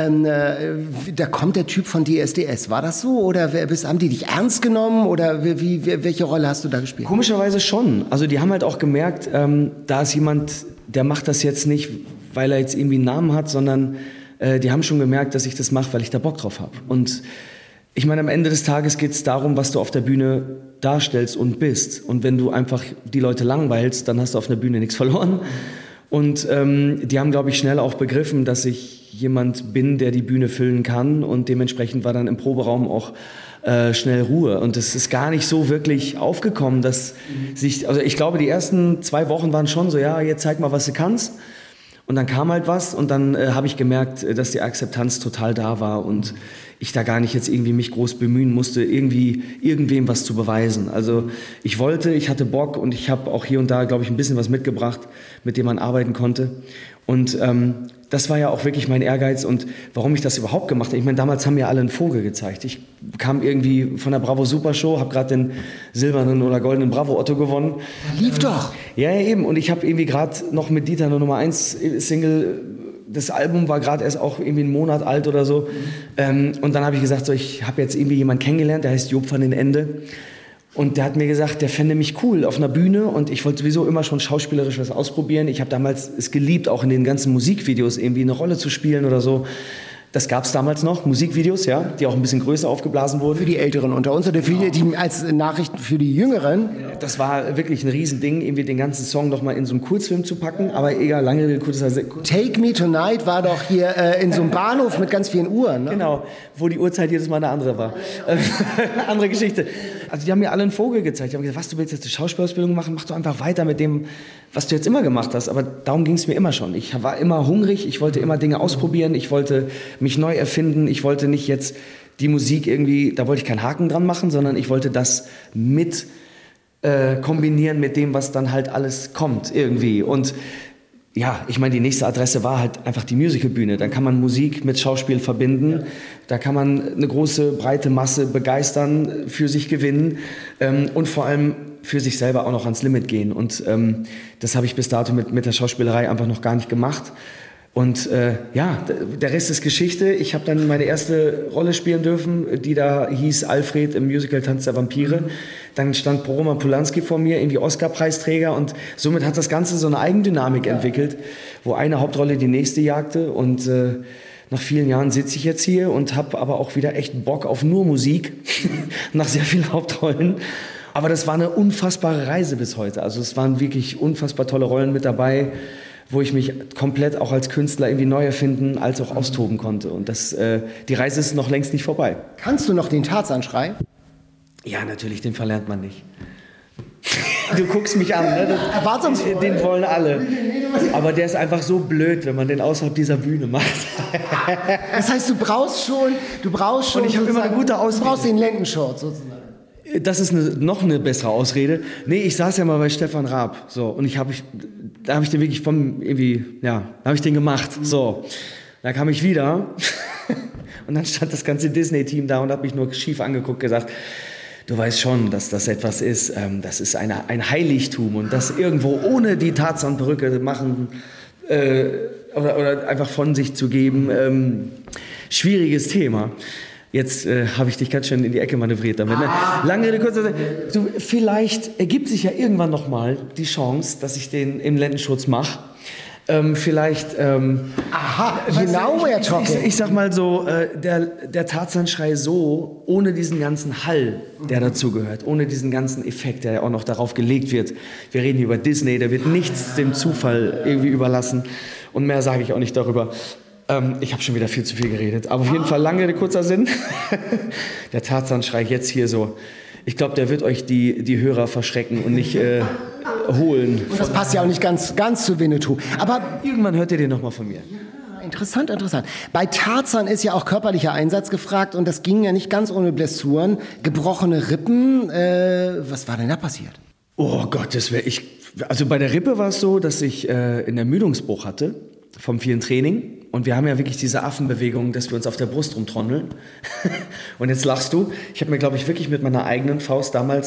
da kommt der Typ von DSDS. War das so? Oder haben die dich ernst genommen? Oder welche Rolle hast du da gespielt? Komischerweise schon. Also die haben halt auch gemerkt, da ist jemand, der macht das jetzt nicht, weil er jetzt irgendwie einen Namen hat, sondern die haben schon gemerkt, dass ich das mache, weil ich da Bock drauf habe. Und ich meine, am Ende des Tages geht es darum, was du auf der Bühne darstellst und bist. Und wenn du einfach die Leute langweilst, dann hast du auf der Bühne nichts verloren. Und die haben, glaube ich, schnell auch begriffen, dass ich jemand bin, der die Bühne füllen kann. Und dementsprechend war dann im Proberaum auch schnell Ruhe. Und es ist gar nicht so wirklich aufgekommen, dass also ich glaube, die ersten 2 Wochen waren schon so, ja, jetzt zeig mal, was du kannst. Und dann kam halt was und dann habe ich gemerkt, dass die Akzeptanz total da war und ich da gar nicht jetzt irgendwie mich groß bemühen musste, irgendwem was zu beweisen. Also ich hatte Bock und ich habe auch hier und da, glaube ich, ein bisschen was mitgebracht, mit dem man arbeiten konnte. Und das war ja auch wirklich mein Ehrgeiz und warum ich das überhaupt gemacht habe. Ich meine, damals haben mir alle einen Vogel gezeigt. Ich kam irgendwie von der Bravo Super Show, habe gerade den silbernen oder goldenen Bravo Otto gewonnen. Lief doch. Ja, eben. Und ich habe irgendwie gerade noch mit Dieter eine Nummer 1 Single. Das Album war gerade erst auch irgendwie einen Monat alt oder so. Und dann habe ich gesagt, so, ich habe jetzt irgendwie jemanden kennengelernt, der heißt Job van den Ende. Und der hat mir gesagt, der fände mich cool auf einer Bühne und ich wollte sowieso immer schon schauspielerisch was ausprobieren. Ich habe damals es geliebt, auch in den ganzen Musikvideos irgendwie eine Rolle zu spielen oder so. Das gab es damals noch, Musikvideos, ja, die auch ein bisschen größer aufgeblasen wurden. Für die Älteren unter uns oder für die als Nachrichten für die Jüngeren. Das war wirklich ein Riesending, irgendwie den ganzen Song noch mal in so einen Kurzfilm zu packen. Aber egal, lange kurzer Take Me Tonight war doch hier in so einem Bahnhof mit ganz vielen Uhren. Ne? Genau, wo die Uhrzeit jedes Mal eine andere war. Eine andere Geschichte. Also die haben mir alle einen Vogel gezeigt. Die haben gesagt, was, du willst jetzt eine Schauspielausbildung machen? Mach doch einfach weiter mit dem, was du jetzt immer gemacht hast. Aber darum ging es mir immer schon. Ich war immer hungrig, ich wollte immer Dinge ausprobieren, ich wollte mich neu erfinden, ich wollte nicht jetzt die Musik irgendwie, da wollte ich keinen Haken dran machen, sondern ich wollte das mit kombinieren mit dem, was dann halt alles kommt irgendwie. Und ja, ich meine, die nächste Adresse war halt einfach die Musicalbühne. Dann kann man Musik mit Schauspiel verbinden. Da kann man eine große, breite Masse begeistern, für sich gewinnen und vor allem für sich selber auch noch ans Limit gehen. Und das habe ich bis dato mit der Schauspielerei einfach noch gar nicht gemacht. Und ja, der Rest ist Geschichte. Ich habe dann meine erste Rolle spielen dürfen, die da hieß Alfred im Musical Tanz der Vampire. Dann stand Roman Polanski vor mir, irgendwie Oscar-Preisträger. Und somit hat das Ganze so eine Eigendynamik entwickelt, wo eine Hauptrolle die nächste jagte. Und nach vielen Jahren sitze ich jetzt hier und habe aber auch wieder echt Bock auf nur Musik, nach sehr vielen Hauptrollen. Aber das war eine unfassbare Reise bis heute. Also es waren wirklich unfassbar tolle Rollen mit dabei, wo ich mich komplett auch als Künstler irgendwie neu erfinden, als auch austoben konnte. Und die Reise ist noch längst nicht vorbei. Kannst du noch den Tarzan-Schrei? Ja, natürlich, den verlernt man nicht. Du guckst mich an, ne? Erwartungsvoll. Den wollen alle. Aber der ist einfach so blöd, wenn man den außerhalb dieser Bühne macht. Das heißt, du brauchst schon Und ich habe immer eine gute Ausrede. Du brauchst den Lendenshort sozusagen. Das ist noch eine bessere Ausrede. Nee, ich saß ja mal bei Stefan Raab, so, und da habe ich den wirklich da habe ich den gemacht, so. Da kam ich wieder und dann stand das ganze Disney-Team da und hat mich nur schief angeguckt, gesagt, du weißt schon, dass das etwas ist, das ist ein Heiligtum und das irgendwo ohne die Tarzan-Perücke machen oder einfach von sich zu geben, schwieriges Thema. Jetzt habe ich dich ganz schön in die Ecke manövriert damit. Ne? Lange Rede, kurzer Zeit. Vielleicht ergibt sich ja irgendwann noch mal die Chance, dass ich den im Lendenschutz mache. Vielleicht. Aha, genau, we're talking. Ich sag mal so, der Tarzan-Schrei so, ohne diesen ganzen Hall, der dazugehört, ohne diesen ganzen Effekt, der ja auch noch darauf gelegt wird. Wir reden hier über Disney, da wird nichts dem Zufall irgendwie überlassen. Und mehr sage ich auch nicht darüber. Ich habe schon wieder viel zu viel geredet. Aber auf jeden Fall lange, kurzer Sinn. Der Tarzan-Schrei jetzt hier so. Ich glaube, der wird euch die Hörer verschrecken und nicht holen. Und das passt ja auch nicht ganz zu Winnetou. Aber irgendwann hört ihr den noch mal von mir. Interessant. Bei Tarzan ist ja auch körperlicher Einsatz gefragt und das ging ja nicht ganz ohne Blessuren. Gebrochene Rippen, was war denn da passiert? Oh Gott, also bei der Rippe war es so, dass ich einen Ermüdungsbruch hatte vom vielen Training. Und wir haben ja wirklich diese Affenbewegung, dass wir uns auf der Brust rumtrommeln. Und jetzt lachst du. Ich habe mir, glaube ich, wirklich mit meiner eigenen Faust damals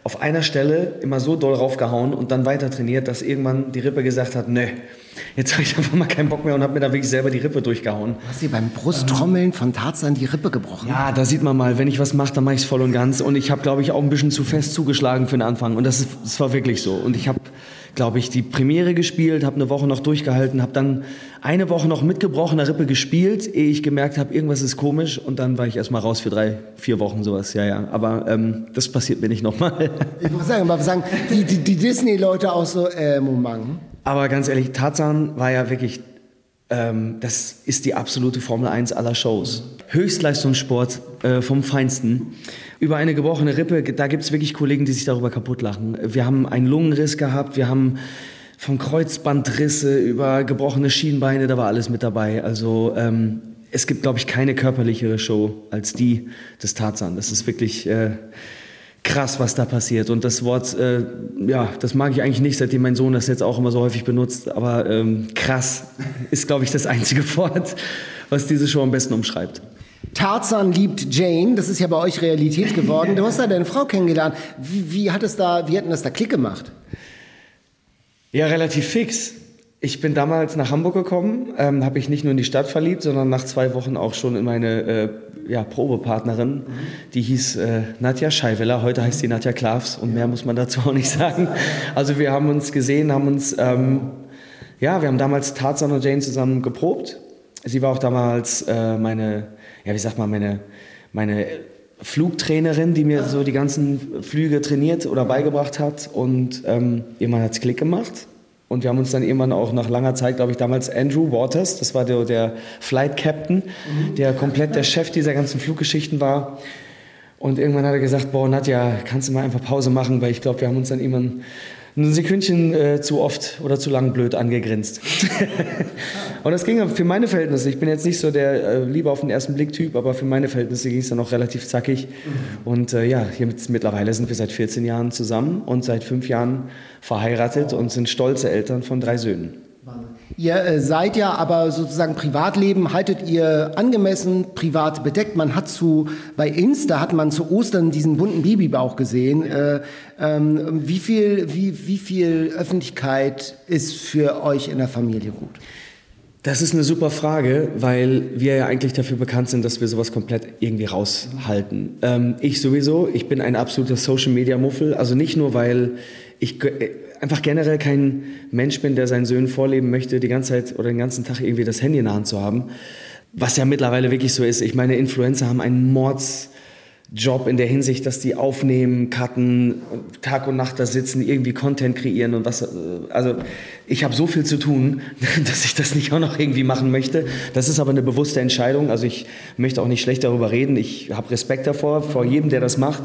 auf einer Stelle immer so doll raufgehauen und dann weiter trainiert, dass irgendwann die Rippe gesagt hat, nö, jetzt habe ich einfach mal keinen Bock mehr und habe mir da wirklich selber die Rippe durchgehauen. Hast du beim Brusttrommeln von Tarzan die Rippe gebrochen? Ja, da sieht man mal, wenn ich was mache, dann mache ich es voll und ganz. Und ich habe, glaube ich, auch ein bisschen zu fest zugeschlagen für den Anfang. Und das war wirklich so. Und ich habe, glaube ich, die Premiere gespielt, habe eine Woche noch durchgehalten, habe dann eine Woche noch mit gebrochener Rippe gespielt, ehe ich gemerkt habe, irgendwas ist komisch. Und dann war ich erstmal raus für 3-4 Wochen sowas. Ja. Aber das passiert mir nicht nochmal. Ich muss sagen, die Disney-Leute auch so, Moment. Aber ganz ehrlich, Tarzan war ja wirklich, das ist die absolute Formel 1 aller Shows. Höchstleistungssport vom Feinsten. Über eine gebrochene Rippe, da gibt es wirklich Kollegen, die sich darüber kaputt lachen. Wir haben einen Lungenriss gehabt, wir haben von Kreuzbandrisse über gebrochene Schienbeine, da war alles mit dabei. Also es gibt, glaube ich, keine körperlichere Show als die des Tarzan. Das ist wirklich krass, was da passiert. Und das Wort, das mag ich eigentlich nicht, seitdem mein Sohn das jetzt auch immer so häufig benutzt. Aber krass ist, glaube ich, das einzige Wort, was diese Show am besten umschreibt. Tarzan liebt Jane, das ist ja bei euch Realität geworden. Du hast da deine Frau kennengelernt. Wie hat das da Klick gemacht? Ja, relativ fix. Ich bin damals nach Hamburg gekommen, habe ich nicht nur in die Stadt verliebt, sondern nach 2 Wochen auch schon in meine Probepartnerin. Die hieß Nadja Scheiweller, heute heißt sie Nadja Klavs und mehr muss man dazu auch nicht sagen. Also wir haben uns gesehen, wir haben damals Tarzan und Jane zusammen geprobt. Sie war auch damals meine Flugtrainerin, die mir so die ganzen Flüge trainiert oder beigebracht hat. Und irgendwann hat es Klick gemacht. Und wir haben uns dann irgendwann auch nach langer Zeit, glaube ich, damals Andrew Waters, das war der Flight Captain, der komplett der Chef dieser ganzen Fluggeschichten war. Und irgendwann hat er gesagt, boah, Nadja, kannst du mal einfach Pause machen, weil ich glaube, wir haben uns dann irgendwann ein Sekündchen zu oft oder zu lang blöd angegrinst. Und das ging für meine Verhältnisse, ich bin jetzt nicht so der Liebe auf den ersten Blick-Typ, aber für meine Verhältnisse ging es dann auch relativ zackig. Und mittlerweile sind wir seit 14 Jahren zusammen und seit 5 Jahren verheiratet und sind stolze Eltern von 3 Söhnen. Ihr seid ja aber sozusagen Privatleben, haltet ihr angemessen privat bedeckt. Bei Insta hat man zu Ostern diesen bunten Babybauch gesehen. Wie viel Öffentlichkeit ist für euch in der Familie gut? Das ist eine super Frage, weil wir ja eigentlich dafür bekannt sind, dass wir sowas komplett irgendwie raushalten. Ich bin ein absoluter Social-Media-Muffel. Also nicht nur, weil ich einfach generell kein Mensch bin, der seinen Söhnen vorleben möchte, die ganze Zeit oder den ganzen Tag irgendwie das Handy in der Hand zu haben. Was ja mittlerweile wirklich so ist. Ich meine, Influencer haben einen Mordsjob in der Hinsicht, dass die aufnehmen, cutten, Tag und Nacht da sitzen, irgendwie Content kreieren und was. Also ich habe so viel zu tun, dass ich das nicht auch noch irgendwie machen möchte. Das ist aber eine bewusste Entscheidung. Also ich möchte auch nicht schlecht darüber reden. Ich habe Respekt davor, vor jedem, der das macht.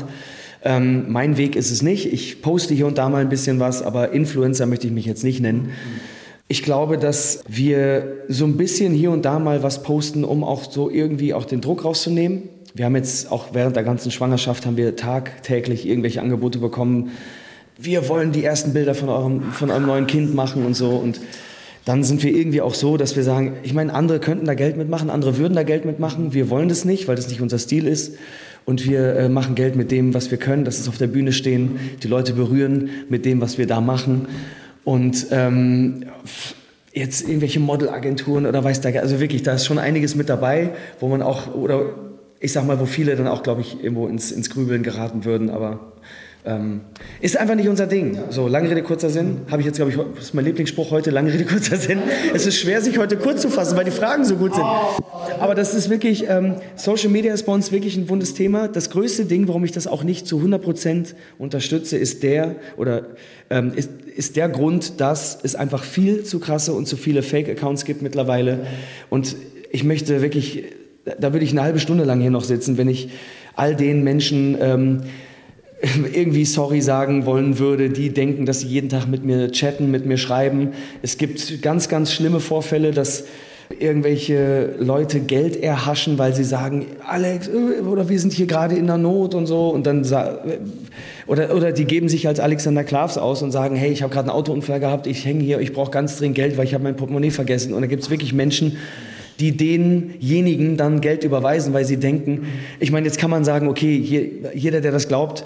Mein Weg ist es nicht. Ich poste hier und da mal ein bisschen was, aber Influencer möchte ich mich jetzt nicht nennen. Ich glaube, dass wir so ein bisschen hier und da mal was posten, um auch so irgendwie auch den Druck rauszunehmen. Wir haben jetzt auch während der ganzen Schwangerschaft haben wir tagtäglich irgendwelche Angebote bekommen. Wir wollen die ersten Bilder von eurem neuen Kind machen und so. Und dann sind wir irgendwie auch so, dass wir sagen, ich meine, andere könnten da Geld mitmachen, andere würden da Geld mitmachen. Wir wollen das nicht, weil das nicht unser Stil ist. Und wir machen Geld mit dem, was wir können. Das ist auf der Bühne stehen, die Leute berühren mit dem, was wir da machen. Und jetzt irgendwelche Modelagenturen oder weiß der, also wirklich, da ist schon einiges mit dabei, wo man auch, oder ich sag mal, wo viele dann auch, glaube ich, irgendwo ins Grübeln geraten würden, aber ist einfach nicht unser Ding. So, lange Rede, kurzer Sinn. Habe ich jetzt, glaube ich, das ist mein Lieblingsspruch heute, lange Rede, kurzer Sinn. Es ist schwer, sich heute kurz zu fassen, weil die Fragen so gut sind. Aber das ist wirklich, Social Media ist bei uns wirklich ein wundes Thema. Das größte Ding, warum ich das auch nicht zu 100% unterstütze, ist der Grund, dass es einfach viel zu krasse und zu viele Fake-Accounts gibt mittlerweile. Und ich möchte wirklich, da würde ich eine halbe Stunde lang hier noch sitzen, wenn ich all den Menschen irgendwie sorry sagen wollen würde, die denken, dass sie jeden Tag mit mir chatten, mit mir schreiben. Es gibt ganz, ganz schlimme Vorfälle, dass irgendwelche Leute Geld erhaschen, weil sie sagen, Alex, oder wir sind hier gerade in der Not und so. Und dann oder die geben sich als Alexander Klavs aus und sagen, hey, ich habe gerade einen Autounfall gehabt, ich hänge hier, ich brauche ganz dringend Geld, weil ich habe mein Portemonnaie vergessen. Und da gibt es wirklich Menschen, die denjenigen dann Geld überweisen, weil sie denken, ich meine, jetzt kann man sagen, okay, jeder, der das glaubt,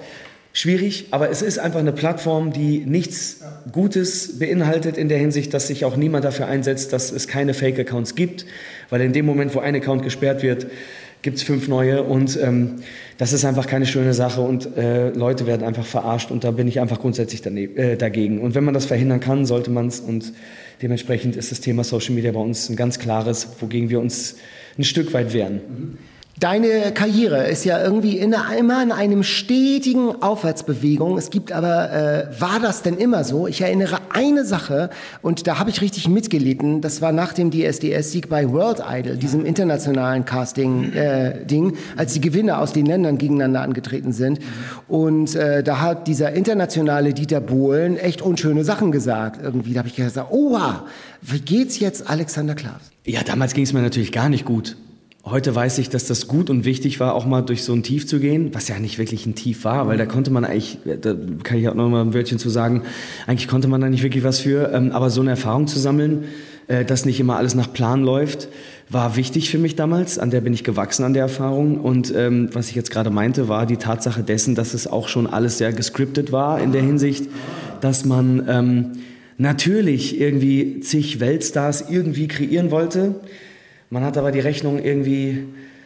schwierig, aber es ist einfach eine Plattform, die nichts Gutes beinhaltet in der Hinsicht, dass sich auch niemand dafür einsetzt, dass es keine Fake-Accounts gibt, weil in dem Moment, wo ein Account gesperrt wird, gibt es 5 neue und das ist einfach keine schöne Sache und Leute werden einfach verarscht und da bin ich einfach grundsätzlich dagegen. Und wenn man das verhindern kann, sollte man es und dementsprechend ist das Thema Social Media bei uns ein ganz klares, wogegen wir uns ein Stück weit wehren. Deine Karriere ist ja irgendwie immer in einem stetigen Aufwärtsbewegung. Es gibt aber, war das denn immer so? Ich erinnere eine Sache und da habe ich richtig mitgelitten. Das war nach dem DSDS-Sieg bei World Idol, diesem internationalen Casting-Ding, als die Gewinner aus den Ländern gegeneinander angetreten sind. Und da hat dieser internationale Dieter Bohlen echt unschöne Sachen gesagt. Irgendwie, da habe ich gesagt, oha, wie geht's jetzt Alexander Klavs? Ja, damals ging es mir natürlich gar nicht gut. Heute weiß ich, dass das gut und wichtig war, auch mal durch so ein Tief zu gehen, was ja nicht wirklich ein Tief war, weil da konnte man eigentlich, da kann ich auch noch mal ein Wörtchen zu sagen, eigentlich konnte man da nicht wirklich was für, aber so eine Erfahrung zu sammeln, dass nicht immer alles nach Plan läuft, war wichtig für mich damals, an der bin ich gewachsen, an der Erfahrung und was ich jetzt gerade meinte, war die Tatsache dessen, dass es auch schon alles sehr gescriptet war in der Hinsicht, dass man natürlich irgendwie zig Weltstars irgendwie kreieren wollte. Man hat aber die Rechnung irgendwie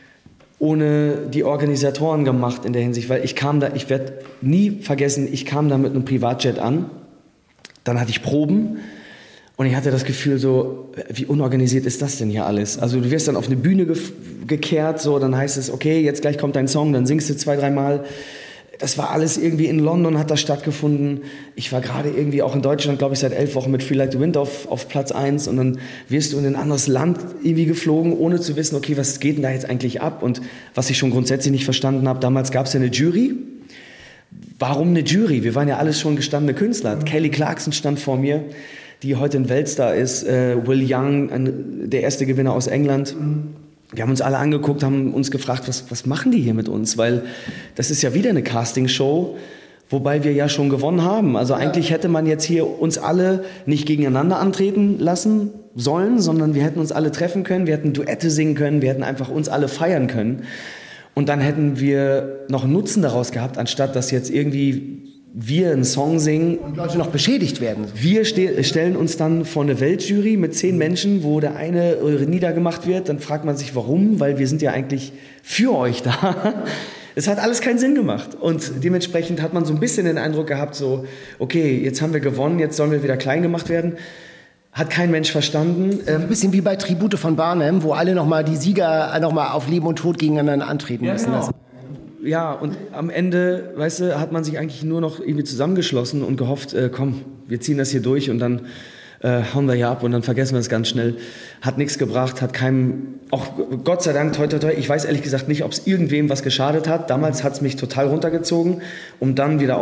ohne die Organisatoren gemacht in der Hinsicht, weil ich werde nie vergessen, ich kam da mit einem Privatjet an, dann hatte ich Proben und ich hatte das Gefühl so, wie unorganisiert ist das denn hier alles? Also du wirst dann auf eine Bühne gekehrt, so, dann heißt es, okay, jetzt gleich kommt dein Song, dann singst du 2-3 Mal. Das war alles irgendwie in London, hat das stattgefunden. Ich war gerade irgendwie auch in Deutschland, glaube ich, seit 11 Wochen mit Feel Like the Wind auf Platz 1 und dann wirst du in ein anderes Land irgendwie geflogen, ohne zu wissen, okay, was geht denn da jetzt eigentlich ab? Und was ich schon grundsätzlich nicht verstanden habe, damals gab es ja eine Jury. Warum eine Jury? Wir waren ja alles schon gestandene Künstler. Kelly Clarkson stand vor mir, die heute ein Weltstar ist. Will Young, der erste Gewinner aus England. Wir haben uns alle angeguckt, haben uns gefragt, was machen die hier mit uns? Weil das ist ja wieder eine Castingshow, wobei wir ja schon gewonnen haben. Also eigentlich hätte man jetzt hier uns alle nicht gegeneinander antreten lassen sollen, sondern wir hätten uns alle treffen können, wir hätten Duette singen können, wir hätten einfach uns alle feiern können. Und dann hätten wir noch einen Nutzen daraus gehabt, anstatt dass jetzt irgendwie wir einen Song singen. Und Leute noch beschädigt werden. Wir stellen uns dann vor eine Weltjury mit 10 Menschen, wo der eine niedergemacht wird. Dann fragt man sich, warum? Weil wir sind ja eigentlich für euch da. Es hat alles keinen Sinn gemacht. Und dementsprechend hat man so ein bisschen den Eindruck gehabt, so, okay, jetzt haben wir gewonnen, jetzt sollen wir wieder klein gemacht werden. Hat kein Mensch verstanden. Ein bisschen wie bei Tribute von Barnum, wo alle nochmal die Sieger nochmal auf Leben und Tod gegeneinander antreten müssen. Genau. Ja, und am Ende, weißt du, hat man sich eigentlich nur noch irgendwie zusammengeschlossen und gehofft, komm, wir ziehen das hier durch und dann hauen wir hier ab und dann vergessen wir es ganz schnell. Hat nichts gebracht, hat keinem, auch Gott sei Dank, toi, toi, toi, ich weiß ehrlich gesagt nicht, ob es irgendwem was geschadet hat. Damals hat es mich total runtergezogen, um dann wieder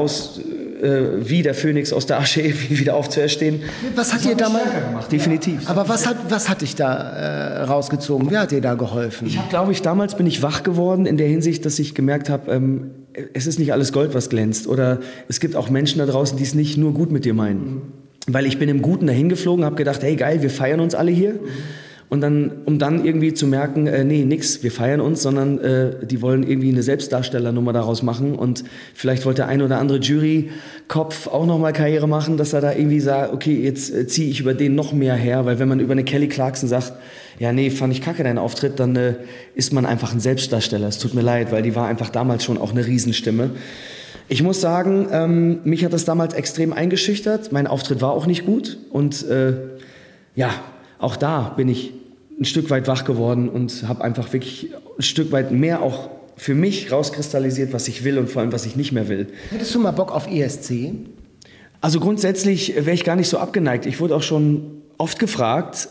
wie der Phönix aus der Asche wieder aufzuerstehen. Was hat dir damals gemacht? Definitiv. Aber was hat dich da rausgezogen? Wer hat dir da geholfen? Damals bin ich wach geworden in der Hinsicht, dass ich gemerkt habe, es ist nicht alles Gold, was glänzt. Oder es gibt auch Menschen da draußen, die es nicht nur gut mit dir meinen. Weil ich bin im Guten dahin geflogen, habe gedacht, hey geil, wir feiern uns alle hier. Und dann, um dann irgendwie zu merken, nee, nix, wir feiern uns, sondern die wollen irgendwie eine Selbstdarstellernummer daraus machen. Und vielleicht wollte der ein oder andere Jurykopf auch nochmal Karriere machen, dass er da irgendwie sagt, okay, jetzt ziehe ich über den noch mehr her. Weil wenn man über eine Kelly Clarkson sagt, ja nee, fand ich kacke deinen Auftritt, dann ist man einfach ein Selbstdarsteller. Es tut mir leid, weil die war einfach damals schon auch eine Riesenstimme. Ich muss sagen, mich hat das damals extrem eingeschüchtert. Mein Auftritt war auch nicht gut. Und ja, auch da bin ich ein Stück weit wach geworden und habe einfach wirklich ein Stück weit mehr auch für mich rauskristallisiert, was ich will und vor allem, was ich nicht mehr will. Hättest du mal Bock auf ESC? Also grundsätzlich wäre ich gar nicht so abgeneigt. Ich wurde auch schon oft gefragt.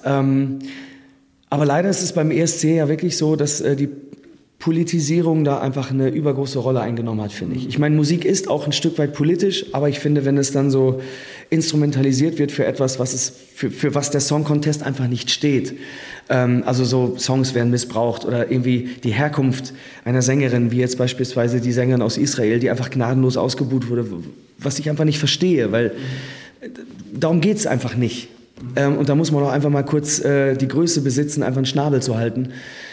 Aber leider ist es beim ESC ja wirklich so, dass die Politisierung da einfach eine übergroße Rolle eingenommen hat, finde ich. Ich meine, Musik ist auch ein Stück weit politisch, aber ich finde, wenn es dann so instrumentalisiert wird für etwas, was es für was der Song Contest einfach nicht steht, also so Songs werden missbraucht oder irgendwie die Herkunft einer Sängerin, wie jetzt beispielsweise die Sängerin aus Israel, die einfach gnadenlos ausgebuht wurde, was ich einfach nicht verstehe, weil darum geht's einfach nicht. Und da muss man auch einfach mal kurz die Größe besitzen, einfach einen Schnabel zu halten.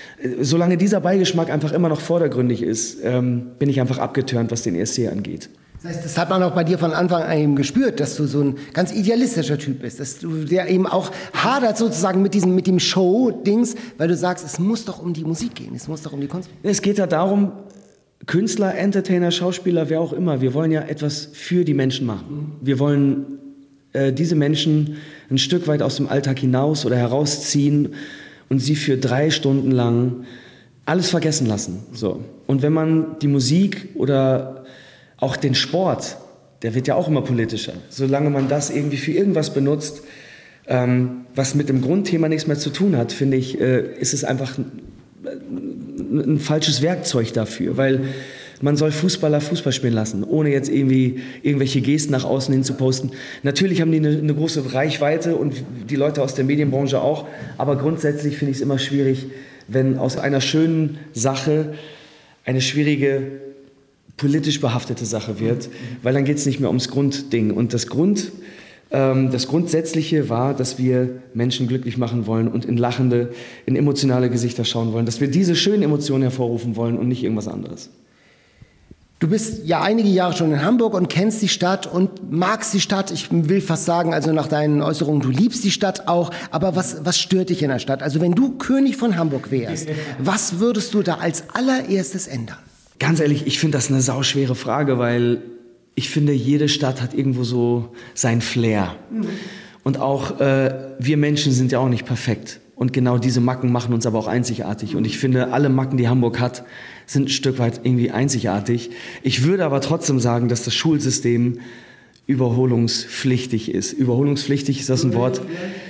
Solange dieser Beigeschmack einfach immer noch vordergründig ist, bin ich einfach abgetürnt, was den ESC angeht. Das heißt, das hat man auch bei dir von Anfang an eben gespürt, dass du so ein ganz idealistischer Typ bist, dass du der eben auch hadert sozusagen mit dem Show-Dings, weil du sagst, es muss doch um die Musik gehen, es muss doch um die Kunst gehen. Es geht ja darum, Künstler, Entertainer, Schauspieler, wer auch immer, wir wollen ja etwas für die Menschen machen. Wir wollen diese Menschen ein Stück weit aus dem Alltag hinaus oder herausziehen und sie für 3 Stunden lang alles vergessen lassen. So. Und wenn man die Musik oder auch den Sport, der wird ja auch immer politischer. Solange man das irgendwie für irgendwas benutzt, was mit dem Grundthema nichts mehr zu tun hat, finde ich, ist es einfach ein falsches Werkzeug dafür. Weil man soll Fußballer Fußball spielen lassen, ohne jetzt irgendwie irgendwelche Gesten nach außen hin zu posten. Natürlich haben die eine große Reichweite und die Leute aus der Medienbranche auch. Aber grundsätzlich finde ich es immer schwierig, wenn aus einer schönen Sache eine schwierige politisch behaftete Sache wird, weil dann geht es nicht mehr ums Grundding. Und das Grundsätzliche war, dass wir Menschen glücklich machen wollen und in lachende, in emotionale Gesichter schauen wollen, dass wir diese schönen Emotionen hervorrufen wollen und nicht irgendwas anderes. Du bist ja einige Jahre schon in Hamburg und kennst die Stadt und magst die Stadt. Ich will fast sagen, also nach deinen Äußerungen, du liebst die Stadt auch. Aber was stört dich in der Stadt? Also wenn du König von Hamburg wärst, was würdest du da als allererstes ändern? Ganz ehrlich, ich finde das eine sauschwere Frage, weil ich finde, jede Stadt hat irgendwo so sein Flair. Und auch wir Menschen sind ja auch nicht perfekt. Und genau diese Macken machen uns aber auch einzigartig. Und ich finde, alle Macken, die Hamburg hat, sind ein Stück weit irgendwie einzigartig. Ich würde aber trotzdem sagen, dass das Schulsystem überholungspflichtig ist. Überholungspflichtig, ist das ein Wort?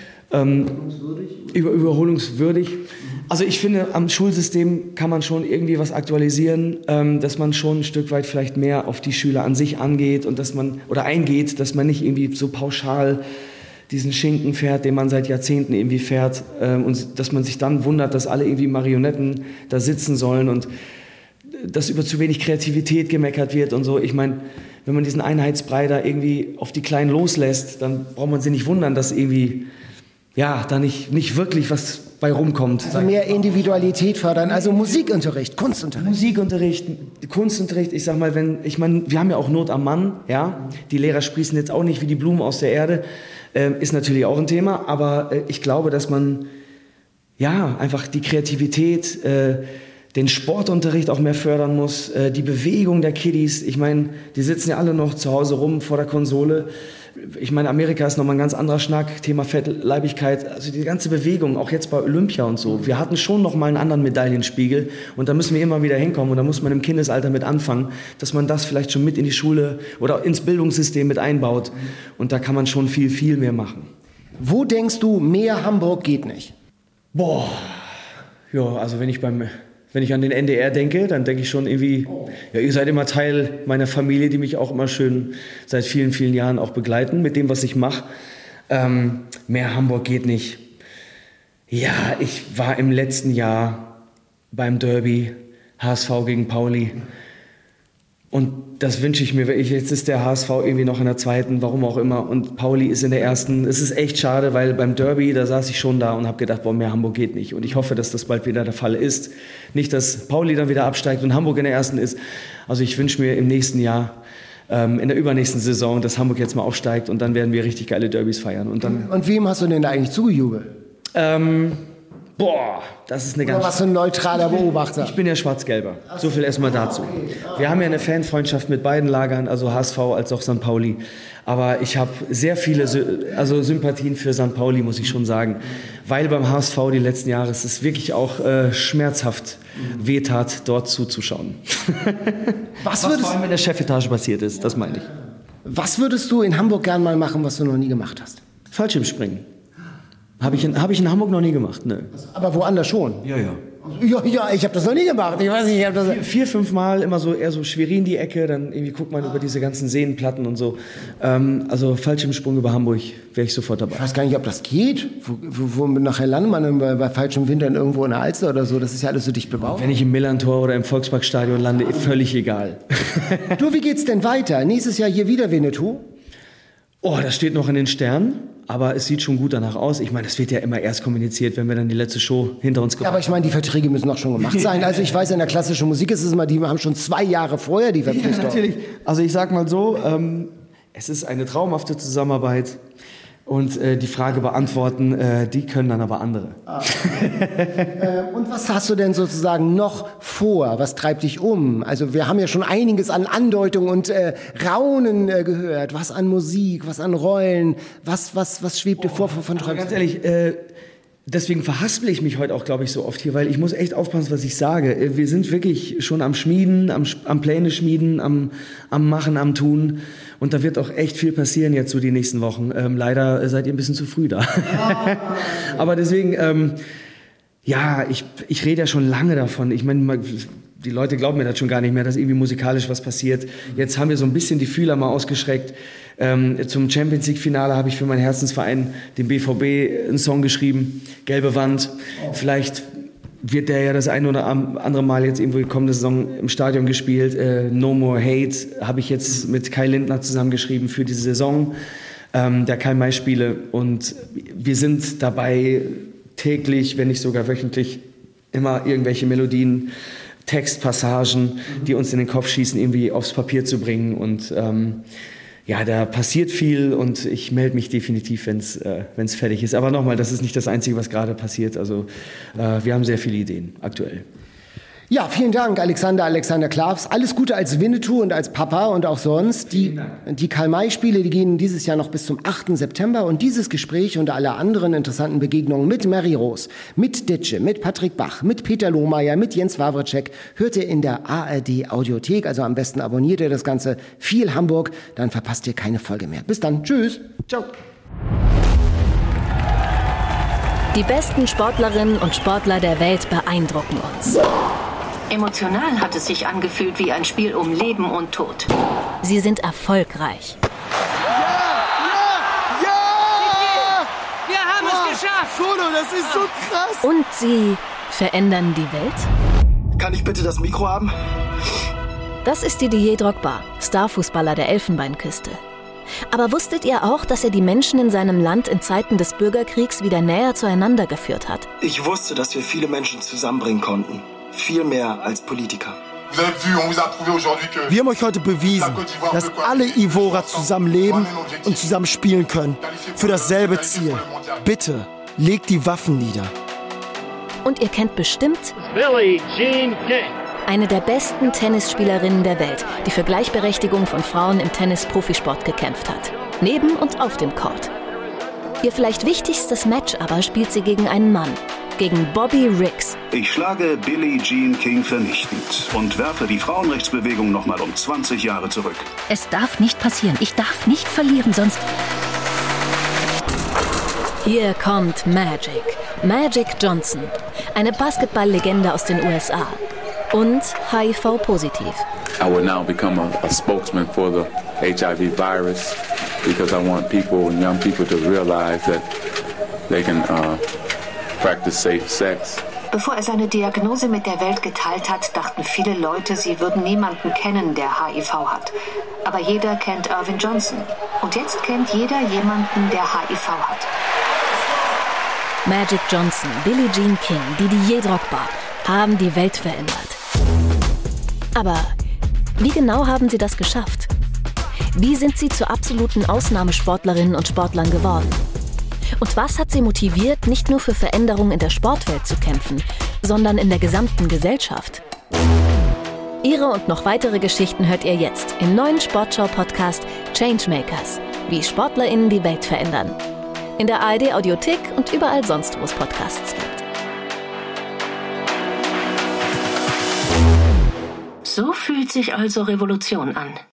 Überholungswürdig. Also ich finde, am Schulsystem kann man schon irgendwie was aktualisieren, dass man schon ein Stück weit vielleicht mehr auf die Schüler an sich angeht und eingeht, dass man nicht irgendwie so pauschal diesen Schinken fährt, den man seit Jahrzehnten irgendwie fährt, und dass man sich dann wundert, dass alle irgendwie Marionetten da sitzen sollen und dass über zu wenig Kreativität gemeckert wird und so. Ich meine, wenn man diesen Einheitsbrei da irgendwie auf die Kleinen loslässt, dann braucht man sich nicht wundern, dass irgendwie da nicht wirklich was bei rumkommt. Also mehr Individualität fördern, also Musikunterricht, Kunstunterricht. Kunstunterricht, ich sag mal, wir haben ja auch Not am Mann, ja. Die Lehrer sprießen jetzt auch nicht wie die Blumen aus der Erde, ist natürlich auch ein Thema, aber ich glaube, dass man einfach die Kreativität, den Sportunterricht auch mehr fördern muss, die Bewegung der Kiddies. Ich meine, die sitzen ja alle noch zu Hause rum vor der Konsole. Ich meine, Amerika ist nochmal ein ganz anderer Schnack, Thema Fettleibigkeit, also die ganze Bewegung, auch jetzt bei Olympia und so. Wir hatten schon nochmal einen anderen Medaillenspiegel und da müssen wir immer wieder hinkommen und da muss man im Kindesalter mit anfangen, dass man das vielleicht schon mit in die Schule oder ins Bildungssystem mit einbaut und da kann man schon viel, viel mehr machen. Wo denkst du, mehr Hamburg geht nicht? Also wenn ich an den NDR denke, dann denke ich schon irgendwie, ihr seid immer Teil meiner Familie, die mich auch immer schön seit vielen, vielen Jahren auch begleiten mit dem, was ich mache. Mehr Hamburg geht nicht. Ja, ich war im letzten Jahr beim Derby, HSV gegen Pauli. Und das wünsche ich mir wirklich. Jetzt ist der HSV irgendwie noch in der zweiten, warum auch immer. Und Pauli ist in der ersten. Es ist echt schade, weil beim Derby, da saß ich schon da und habe gedacht, mehr Hamburg geht nicht. Und ich hoffe, dass das bald wieder der Fall ist. Nicht, dass Pauli dann wieder absteigt und Hamburg in der ersten ist. Also ich wünsche mir im nächsten Jahr, in der übernächsten Saison, dass Hamburg jetzt mal aufsteigt und dann werden wir richtig geile Derbys feiern. Und wem hast du denn da eigentlich zugejubelt? Das ist eine Oder was für ein neutraler Beobachter? Ich bin ja Schwarz-Gelber. So viel erstmal dazu. Wir haben ja eine Fanfreundschaft mit beiden Lagern, also HSV als auch St. Pauli. Aber ich habe sehr viele Sympathien für St. Pauli, muss ich schon sagen. Weil beim HSV die letzten Jahre es ist wirklich auch schmerzhaft wehtat, dort zuzuschauen. Was vor allem in der Chefetage passiert ist, das meine ich. Was würdest du in Hamburg gern mal machen, was du noch nie gemacht hast? Fallschirmspringen. Habe ich in Hamburg noch nie gemacht, ne. Aber woanders schon? Ja. Ja, ich habe das noch nie gemacht. Ich weiß nicht, ich habe das 4-5 Mal immer so eher so Schwerin die Ecke, dann irgendwie guckt man über diese ganzen Seenplatten und so. Also Fallschirmsprung über Hamburg wäre ich sofort dabei. Ich weiß gar nicht, ob das geht. Wo nachher landet man bei falschem Wind dann irgendwo in der Alster oder so? Das ist ja alles so dicht bebaut. Wenn ich im Millantor oder im Volksparkstadion lande, völlig egal. Du, wie geht's denn weiter? Nächstes Jahr hier wieder Winnetou? Das steht noch in den Sternen. aber es sieht schon gut danach aus. Ich meine, das wird ja immer erst kommuniziert, wenn wir dann die letzte Show hinter uns gebracht haben. Aber ich meine, die Verträge müssen doch schon gemacht sein. Also ich weiß, in der klassischen Musik ist es immer, die haben schon 2 Jahre vorher die Verpflichtung. Ja, natürlich. Also ich sag mal so, es ist eine traumhafte Zusammenarbeit. Und die Frage beantworten, die können dann aber andere. Und was hast du denn sozusagen noch vor? Was treibt dich um? Also wir haben ja schon einiges an Andeutungen und Raunen gehört. Was an Musik, was an Rollen, was schwebt dir vor von Träumen? Ganz ehrlich, deswegen verhaspel ich mich heute auch, glaube ich, so oft hier, weil ich muss echt aufpassen, was ich sage. Wir sind wirklich schon am Schmieden, am Pläne schmieden, am Machen, am Tun. Und da wird auch echt viel passieren jetzt so die nächsten Wochen. Leider seid ihr ein bisschen zu früh da. Aber deswegen, ich rede ja schon lange davon. Ich meine, die Leute glauben mir das schon gar nicht mehr, dass irgendwie musikalisch was passiert. Jetzt haben wir so ein bisschen die Fühler mal ausgestreckt. Zum Champions League-Finale habe ich für meinen Herzensverein, den BVB, einen Song geschrieben, Gelbe Wand. Vielleicht wird der ja das eine oder andere Mal jetzt irgendwo kommende Saison im Stadion gespielt. No More Hate habe ich jetzt mit Kai Lindner zusammengeschrieben für diese Saison der Karl-May-Spiele. Und wir sind dabei täglich, wenn nicht sogar wöchentlich, immer irgendwelche Melodien, Textpassagen, die uns in den Kopf schießen, irgendwie aufs Papier zu bringen. Und da passiert viel und ich melde mich definitiv, wenn es fertig ist. Aber nochmal, das ist nicht das Einzige, was gerade passiert. Also wir haben sehr viele Ideen aktuell. Ja, vielen Dank, Alexander Klavs. Alles Gute als Winnetou und als Papa und auch sonst. Die Karl-May-Spiele, die gehen dieses Jahr noch bis zum 8. September. Und dieses Gespräch und alle anderen interessanten Begegnungen mit Mary Rose, mit Ditsche, mit Patrick Bach, mit Peter Lohmeier, mit Jens Wawrcek hört ihr in der ARD-Audiothek. Also am besten abonniert ihr das Ganze. Viel Hamburg, dann verpasst ihr keine Folge mehr. Bis dann. Tschüss. Ciao. Die besten Sportlerinnen und Sportler der Welt beeindrucken uns. Emotional hat es sich angefühlt wie ein Spiel um Leben und Tod. Sie sind erfolgreich. Ja! Wir haben es geschafft! Frodo, das ist so krass! Und sie verändern die Welt? Kann ich bitte das Mikro haben? Das ist Didier Drogba, Starfußballer der Elfenbeinküste. Aber wusstet ihr auch, dass er die Menschen in seinem Land in Zeiten des Bürgerkriegs wieder näher zueinander geführt hat? Ich wusste, dass wir viele Menschen zusammenbringen konnten. Viel mehr als Politiker. Wir haben euch heute bewiesen, dass alle Ivorer zusammen leben und zusammen spielen können. Für dasselbe Ziel. Bitte, legt die Waffen nieder. Und ihr kennt bestimmt Billie Jean King, eine der besten Tennisspielerinnen der Welt, die für Gleichberechtigung von Frauen im Tennis-Profisport gekämpft hat. Neben und auf dem Court. Ihr vielleicht wichtigstes Match aber spielt sie gegen einen Mann. Gegen Bobby Riggs. Ich schlage Billie Jean King vernichtend und werfe die Frauenrechtsbewegung nochmal um 20 Jahre zurück. Es darf nicht passieren. Ich darf nicht verlieren, sonst... Hier kommt Magic Johnson. Eine Basketball-Legende aus den USA. Und HIV-positiv. I will now become a spokesman for the HIV virus because I want people and young people to realize that they can practice safe sex. Bevor er seine Diagnose mit der Welt geteilt hat, dachten viele Leute, sie würden niemanden kennen, der HIV hat. Aber jeder kennt Irvin Johnson. Und jetzt kennt jeder jemanden, der HIV hat. Magic Johnson, Billie Jean King, Didier Drogba haben die Welt verändert. Aber wie genau haben sie das geschafft? Wie sind sie zu absoluten Ausnahmesportlerinnen und Sportlern geworden? Und was hat sie motiviert, nicht nur für Veränderungen in der Sportwelt zu kämpfen, sondern in der gesamten Gesellschaft? Ihre und noch weitere Geschichten hört ihr jetzt im neuen Sportschau-Podcast Changemakers, wie SportlerInnen die Welt verändern. In der ARD-Audiothek und überall sonst, wo es Podcasts gibt. So fühlt sich also Revolution an.